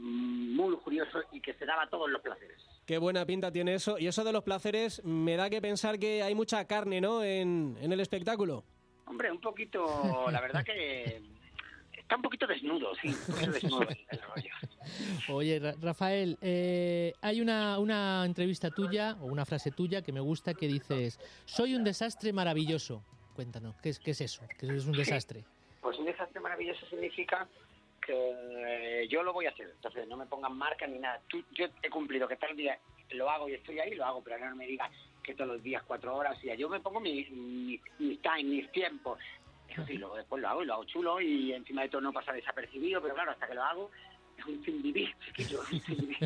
muy lujurioso y que se daba todos los placeres.
Qué buena pinta tiene eso. Y eso de los placeres me da que pensar que hay mucha carne, ¿no?, en, en el espectáculo.
Hombre, un poquito, la verdad que... Está un poquito desnudo, sí, un poquito desnudo el, el rollo.
Oye, Ra- Rafael, eh, hay una, una entrevista tuya, o una frase tuya, que me gusta, que dices: soy un desastre maravilloso. Cuéntanos, ¿qué es, qué es eso? ¿Qué es un desastre?
Sí, pues un desastre maravilloso significa que eh, yo lo voy a hacer, entonces no me pongan marca ni nada. Tú, yo he cumplido que tal día lo hago y estoy ahí, lo hago, pero no me digas que todos los días cuatro horas, y yo me pongo mi, mi, mi time, mis tiempos. Eso sí, luego después lo hago y lo hago chulo y encima de todo no pasa desapercibido, pero claro, hasta que lo hago es un sin vivir, chiquillo, un sin vivir.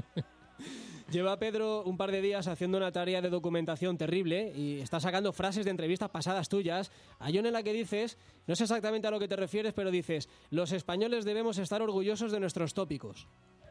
Lleva Pedro un par de días haciendo una tarea de documentación terrible y está sacando frases de entrevistas pasadas tuyas. Hay una en la que dices, no sé exactamente a lo que te refieres, pero dices: los españoles debemos estar orgullosos de nuestros tópicos.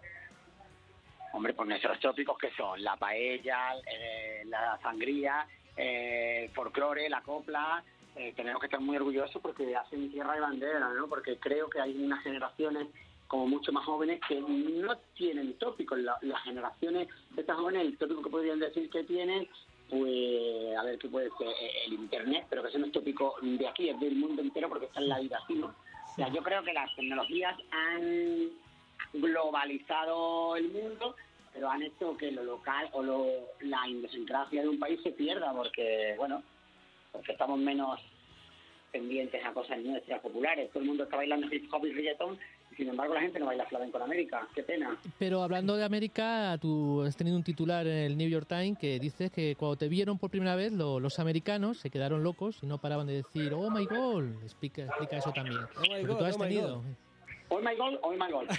Hombre, pues nuestros tópicos, que son la paella, eh, la sangría, eh, el folclore, la copla... eh, tenemos que estar muy orgullosos porque hacen tierra de bandera, ¿no? Porque creo que hay unas generaciones como mucho más jóvenes que no tienen tópicos. La, las generaciones de estas jóvenes, el tópico que podrían decir que tienen, pues, a ver qué puede ser, el internet, pero que ese no es tópico de aquí, es del mundo entero porque está en la vida así, ¿no? O sea, yo creo que las tecnologías han globalizado el mundo, pero han hecho que lo local o lo, la idiosincrasia de un país se pierda, porque, bueno, porque estamos menos pendientes a cosas nuestras populares. Todo el mundo está bailando hip hop y reggaetón, y sin embargo la gente no baila flamenco en América. Qué pena.
Pero hablando de América, tú has tenido un titular en el New York Times que dices que cuando te vieron por primera vez lo, los americanos se quedaron locos y no paraban de decir oh my God. Explica, explica eso también.
Oh my God,
tú has
oh my
tenido.
Oh my God, oh my God.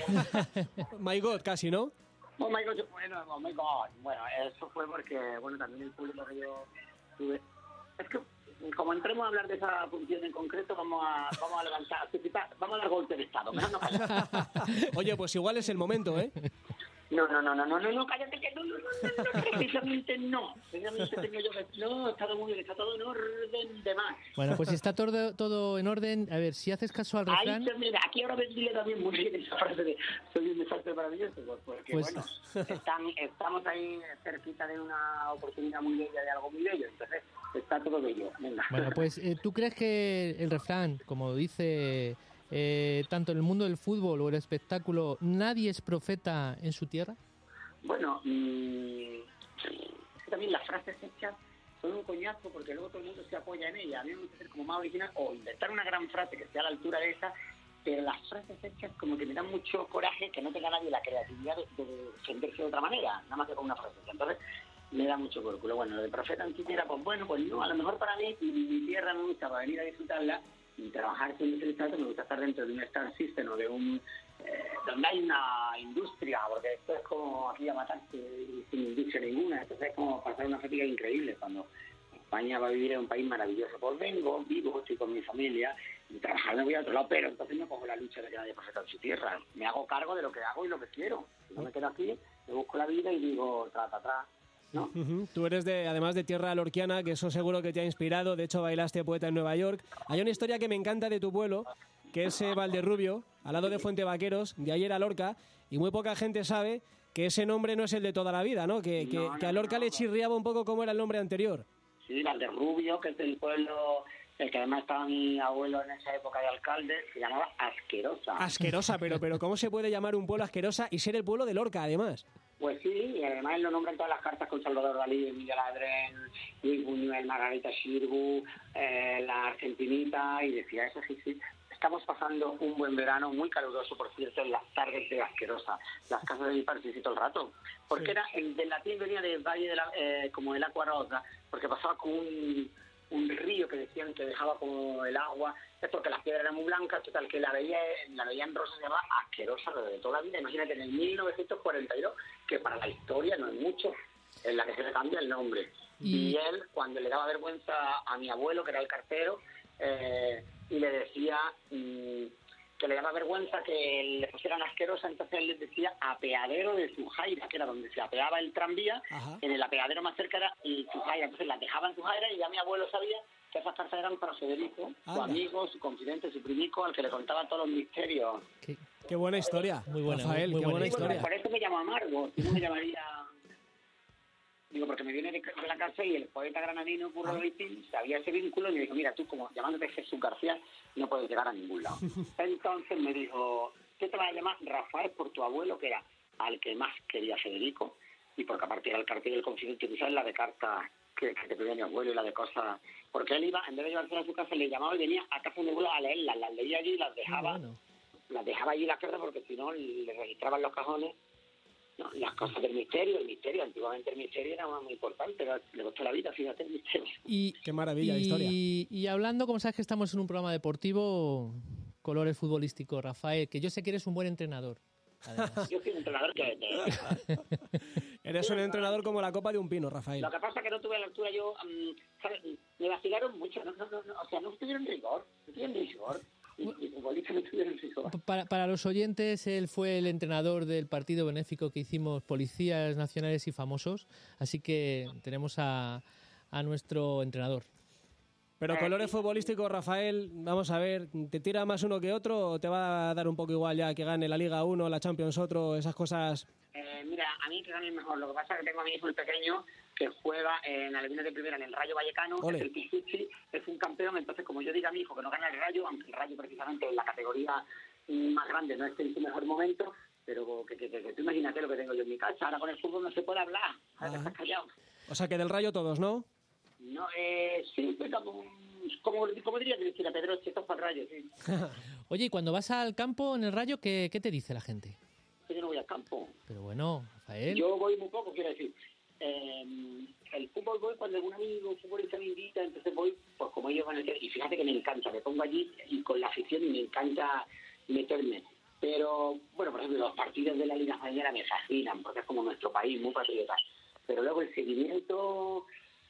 My God, casi, ¿no?
Oh my God, bueno, oh my God. Bueno, eso fue porque, bueno, también el público que yo tuve... Es que, como entremos a hablar de esa función en concreto, vamos a, vamos a levantar, vamos a dar golpe de estado. Mejor no callar.
Oye, pues igual es el momento, ¿eh?
No, no, no, no, no, no, no, cállate que no, no, no, no, no, precisamente no. Precisamente tengo yo que... No, está todo muy bien, está todo en orden de más.
Bueno, pues si está todo, todo en orden, a ver, si haces caso al refrán...
Ahí termina, aquí ahora vendría también muy bien esa frase de soy un desastre maravilloso, porque
pues...
bueno, están, estamos ahí cerquita de una oportunidad muy bella, de algo muy bello, entonces está todo bello, venga.
Bueno, pues eh, ¿tú crees que el refrán, como dice... Eh, tanto en el mundo del fútbol o el espectáculo, nadie es profeta en su tierra?
Bueno, mmm, también las frases hechas son un coñazo porque luego todo el mundo se apoya en ella. A mí me gusta ser como más original o inventar una gran frase que sea a la altura de esa, pero las frases hechas como que me dan mucho coraje que no tenga nadie la creatividad de, de defenderse de otra manera, nada más que con una frase. Entonces me da mucho por culo. Bueno, lo de profeta en su tierra, pues bueno, pues no, a lo mejor para mí mi tierra me gusta para venir a disfrutarla y trabajar sin utilizarse, me gusta estar dentro de un Star System o de un... Eh, donde hay una industria, porque esto es como aquí a matarse sin industria ninguna, entonces es como pasar una fatiga increíble cuando España va a vivir en un país maravilloso. Pues vengo, vivo, estoy con mi familia y trabajar me voy a otro lado, pero entonces me pongo la lucha de que nadie profeta en su tierra. Me hago cargo de lo que hago y lo que quiero. Si no me quedo aquí, me busco la vida y digo, tra, tra, tra. ¿No?
Uh-huh. Tú eres de, además de tierra lorquiana, que eso seguro que te ha inspirado. De hecho, bailaste poeta en Nueva York. Hay una historia que me encanta de tu pueblo, que es eh, Valderrubio, al lado de Fuente Vaqueros, de ayer a Lorca, y muy poca gente sabe que ese nombre no es el de toda la vida, ¿no? Que, que, no, que a Lorca no, no, le chirriaba un poco como era el nombre anterior.
Sí, Valderrubio, que es del pueblo, el que además estaba mi abuelo en esa época de alcalde, se llamaba Asquerosa.
Asquerosa, pero, pero ¿cómo se puede llamar un pueblo Asquerosa y ser el pueblo de Lorca, además?
Pues sí, y además él lo nombra en todas las cartas con Salvador Dalí, Miguel Adren, Luis Buñuel, Margarita Xirgu, eh, la Argentinita, y decía eso, sí, sí. Estamos pasando un buen verano, muy caluroso, por cierto, en las tardes de Asquerosa. Las casas de mi padre sí todo el rato. Porque sí. Era, el del latín venía del Valle de la, eh, como el Aqua Rosa, porque pasaba con un, un río que decían que dejaba como el agua, es porque las piedras eran muy blancas, total, que la veía, la veía en rosa, se llamaba Asquerosa, pero de toda la vida. Imagínate, en el mil novecientos cuarenta y dos, que para la historia no es mucho, en la que se le cambia el nombre. Y, y él, cuando le daba vergüenza a mi abuelo, que era el cartero, eh, y le decía mmm, que le daba vergüenza que le pusieran Asquerosa, entonces él les decía apeadero de Zujaira, que era donde se apeaba el tranvía. Ajá. En el apeadero más cerca era el Zujaira, entonces las dejaba en Zujaira y ya mi abuelo sabía que esas cartas eran para Federico, ah, su amigo, su confidente, su primico, al que le contaba todos los misterios.
Qué, qué buena historia, muy buena, Rafael,
muy
qué
buena,
buena
historia.
Por eso me llamo Amargo, si no me llamaría... Digo, porque me viene de la cárcel y el poeta granadino Curro Ritín sabía ese vínculo y me dijo, mira, tú como llamándote Jesús García no puedes llegar a ningún lado. Entonces me dijo, ¿qué te vas a llamar? Rafael, por tu abuelo, que era al que más quería Federico, y porque aparte era el cartel del confidente, tú sabes la de cartas que, que te pedía mi abuelo y la de cosas... Porque él iba, en vez de llevarse a su casa, le llamaba y venía a casa de mi abuelo a leerlas, las leía allí y las dejaba, bueno. las dejaba allí las cartas porque si no le registraban los cajones. No, las cosas del misterio, el misterio, antiguamente el misterio era muy importante, pero le costó la vida, fíjate, el misterio.
Y,
Qué maravilla
y,
de historia.
Y hablando, como sabes que estamos en un programa deportivo, colores futbolísticos, Rafael, que yo sé que eres un buen entrenador. Además.
Yo soy un entrenador que...
Eres un entrenador como la copa de un pino, Rafael.
Lo que pasa es que no tuve a la altura yo, um, ¿sabes? Me vacilaron mucho, no, no, no, o sea, no estuvieron rigor, no estuvieron rigor.
Para, para los oyentes, él fue el entrenador del partido benéfico que hicimos Policías Nacionales y Famosos, así que tenemos a, a nuestro entrenador.
Pero
Eh,
colores futbolísticos, Rafael, vamos a ver, ¿te tira más uno que otro o te va a dar un poco igual ya que gane la Liga uno, la Champions otro, esas cosas?
Eh, mira, a mí que gane mejor. Lo que pasa es que tengo a mi hijo el pequeño que juega en Alevines de Primera en el Rayo Vallecano,
Ole.
es el Pichichi, es un campeón. Entonces, como yo diga a mi hijo que no gana el Rayo, aunque el Rayo precisamente en la categoría más grande no esté en su mejor momento, pero que, que, que, que tú imagínate lo que tengo yo en mi casa. Ahora con el fútbol no se puede hablar. Ahora estás callado.
O sea que del Rayo todos, ¿no?
No, eh, sí, pero como, como, como diría Cristina Pedroche, esto fue el Rayo, sí.
Oye, y cuando vas al campo en el Rayo, ¿qué, qué te dice la gente?
Que yo no voy al campo.
Pero bueno, Rafael...
Yo voy muy poco, quiero decir. Eh, el fútbol voy cuando algún amigo, un futbolista me invita, entonces voy, pues como ellos van a hacer. Y fíjate que me encanta, me pongo allí y con la afición y me encanta meterme. Pero, bueno, por ejemplo, los partidos de la Liga Española me fascinan, porque es como nuestro país, muy patriota. Pero luego el seguimiento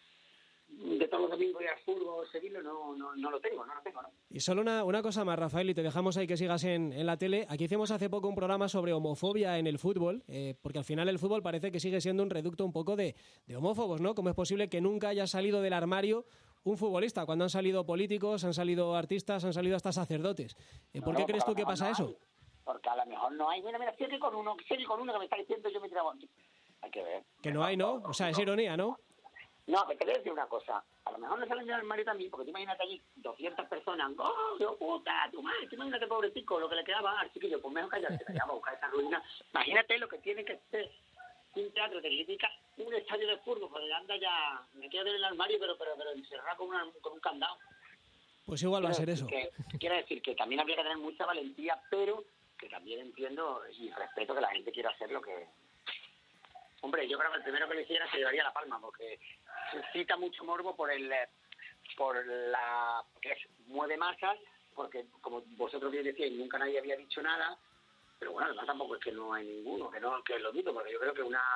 de todos los domingos ir al fútbol, seguirlo, no, no, no lo tengo, no lo tengo, ¿no?
Y solo una, una cosa más, Rafael, y te dejamos ahí que sigas en, en la tele. Aquí hicimos hace poco un programa sobre homofobia en el fútbol, eh, porque al final el fútbol parece que sigue siendo un reducto un poco de, de homófobos, ¿no? ¿Cómo es posible que nunca haya salido del armario un futbolista, cuando han salido políticos, han salido artistas, han salido hasta sacerdotes? Eh, ¿Por
No,
qué
no,
crees
pero
tú que
a lo
pasa
mejor no
eso?
hay, porque a lo mejor no hay. Mira, mira, estoy aquí con uno, estoy aquí con uno que me está diciendo, yo me tiraba. Hay que ver.
Que no hay, ¿no? O sea, es ironía, ¿no?
No, pero te voy a decir una cosa. A lo mejor no salen del armario también, porque tú imagínate allí doscientas personas. ¡Oh, Dios puta! ¡Tu madre! Tú imagínate, pobre pico, lo que le quedaba al chiquillo. Pues mejor callarse, vamos a buscar esa ruina. Imagínate lo que tiene que ser un teatro que critica un estadio de fútbol, porque anda ya, me quedo en el armario, pero pero pero encerrado con, una, con un candado.
Pues igual va a ser eso.
Que, quiero decir que también habría que tener mucha valentía, pero que también entiendo y respeto que la gente quiera hacer lo que... Hombre, yo creo que el primero que lo hiciera se llevaría la palma, porque suscita mucho morbo por el por la que es, mueve masas, porque como vosotros bien decíais, nunca nadie había dicho nada, pero bueno, además tampoco es que no hay ninguno, que no que lo dudo, porque yo creo que una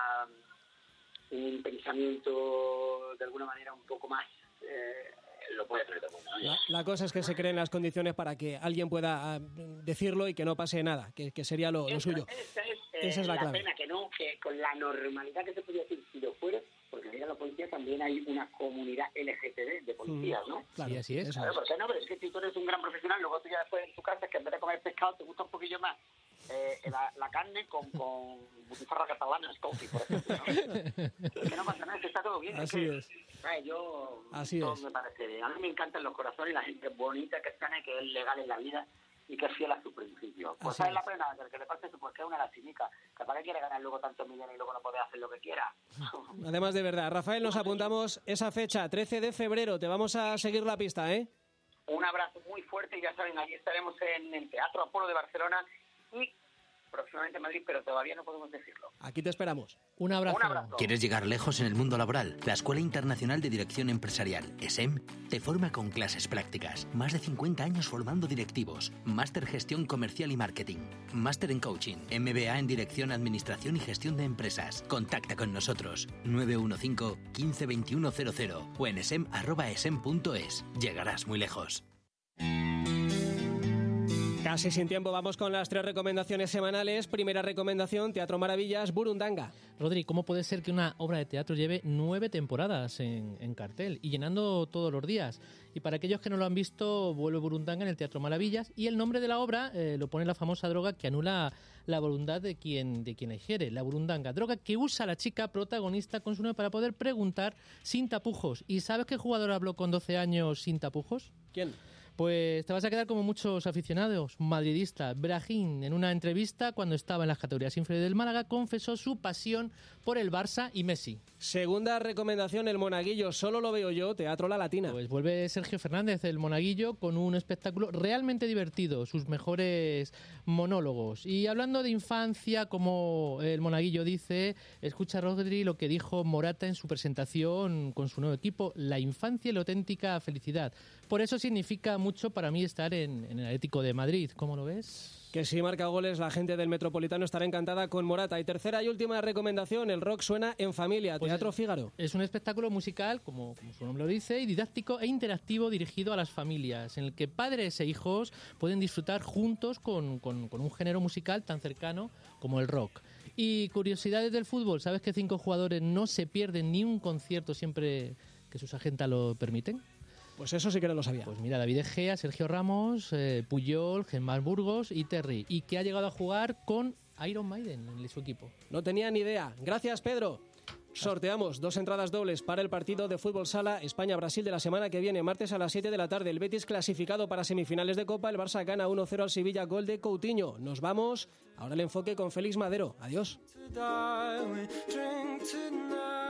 un pensamiento de alguna manera un poco más eh, lo puede tener todo el mundo, ¿no?
La, la cosa es que se creen las condiciones para que alguien pueda uh, decirlo y que no pase nada, que, que sería lo, lo
Esa,
suyo.
Esa es, eh,
Esa es la,
la
clave.
pena, que no, que con la normalidad que se podía decir si lo fuera, porque mira, la policía también hay una comunidad L G T B de policías, ¿no?
Claro, sí, así es.
Claro, ¿por qué no? Pero es que si tú eres un gran profesional, luego tú ya después en tu casa, que en vez de comer pescado, te gusta un poquillo más eh, la, la carne con, con butifarra catalana, Scotty, por ejemplo, ¿no? Que no pasa nada, que está todo bien.
Así
es.
es.
Que, ay, yo,
Así
todo
es.
me parece bien. A mí me encantan los corazones y la gente bonita, que es sana y que es legal en la vida y que es fiel a sus principios. Pues
Así
¿sabes
es.
la pena? Que el que le pase eso, pues que es una lastimica. Que para qué quiere ganar luego tantos millones y luego no poder hacer lo que quiera.
Además, de verdad, Rafael, nos apuntamos esa fecha, trece de febrero. Te vamos a seguir la pista, ¿eh?
Un abrazo muy fuerte y ya saben, allí estaremos en el Teatro Apolo de Barcelona y próximamente en Madrid, pero todavía no podemos decirlo.
Aquí te esperamos.
Un abrazo.
Un abrazo.
¿Quieres llegar lejos en el mundo laboral? La Escuela Internacional de Dirección Empresarial, E S E M, te forma con clases prácticas. Más de cincuenta años formando directivos. Máster Gestión Comercial y Marketing. Máster en Coaching. M B A en Dirección, Administración y Gestión de Empresas. Contacta con nosotros. nueve uno cinco, quince, veintiuno cero cero o en esem arroba esem punto es. Llegarás muy lejos.
Casi sin tiempo, vamos con las tres recomendaciones semanales. Primera recomendación, Teatro Maravillas, Burundanga.
Rodri, ¿cómo puede ser que una obra de teatro lleve nueve temporadas en, en cartel y llenando todos los días? Y para aquellos que no lo han visto, vuelve Burundanga en el Teatro Maravillas y el nombre de la obra eh, lo pone la famosa droga que anula la voluntad de quien, de quien la ingiere, la burundanga, droga que usa la chica protagonista con su nombre para poder preguntar sin tapujos. ¿Y sabes qué jugador habló con doce años sin tapujos?
¿Quién?
Pues te vas a quedar como muchos aficionados madridistas. Brahim, en una entrevista cuando estaba en las categorías inferiores del Málaga, confesó su pasión por el Barça y Messi.
Segunda recomendación, El Monaguillo, solo lo veo yo, Teatro La Latina.
Pues vuelve Sergio Fernández, el Monaguillo, con un espectáculo realmente divertido, sus mejores monólogos. Y hablando de infancia, como el Monaguillo dice, escucha, Rodri, lo que dijo Morata en su presentación con su nuevo equipo: la infancia y la auténtica felicidad. Por eso significa mucho para mí estar en, en el Atlético de Madrid. ¿Cómo lo ves?
Que si marca goles, la gente del Metropolitano estará encantada con Morata. Y tercera y última recomendación, el rock suena en familia,
Pues
Teatro
es,
Fígaro.
Es un espectáculo musical, como, como su nombre lo dice, y didáctico e interactivo dirigido a las familias, en el que padres e hijos pueden disfrutar juntos con, con, con un género musical tan cercano como el rock. Y curiosidades del fútbol, ¿sabes que cinco jugadores no se pierden ni un concierto siempre que sus agendas lo permiten?
Pues eso sí que no lo sabía.
Pues mira, David Egea, Sergio Ramos, eh, Puyol, Germán Burgos y Terry. Y que ha llegado a jugar con Iron Maiden en su equipo.
No tenía ni idea. Gracias, Pedro. Sorteamos dos entradas dobles para el partido de fútbol sala España-Brasil de la semana que viene, martes a las siete de la tarde. El Betis clasificado para semifinales de Copa, el Barça gana uno cero al Sevilla, gol de Coutinho. Nos vamos, ahora el enfoque con Félix Madero. Adiós.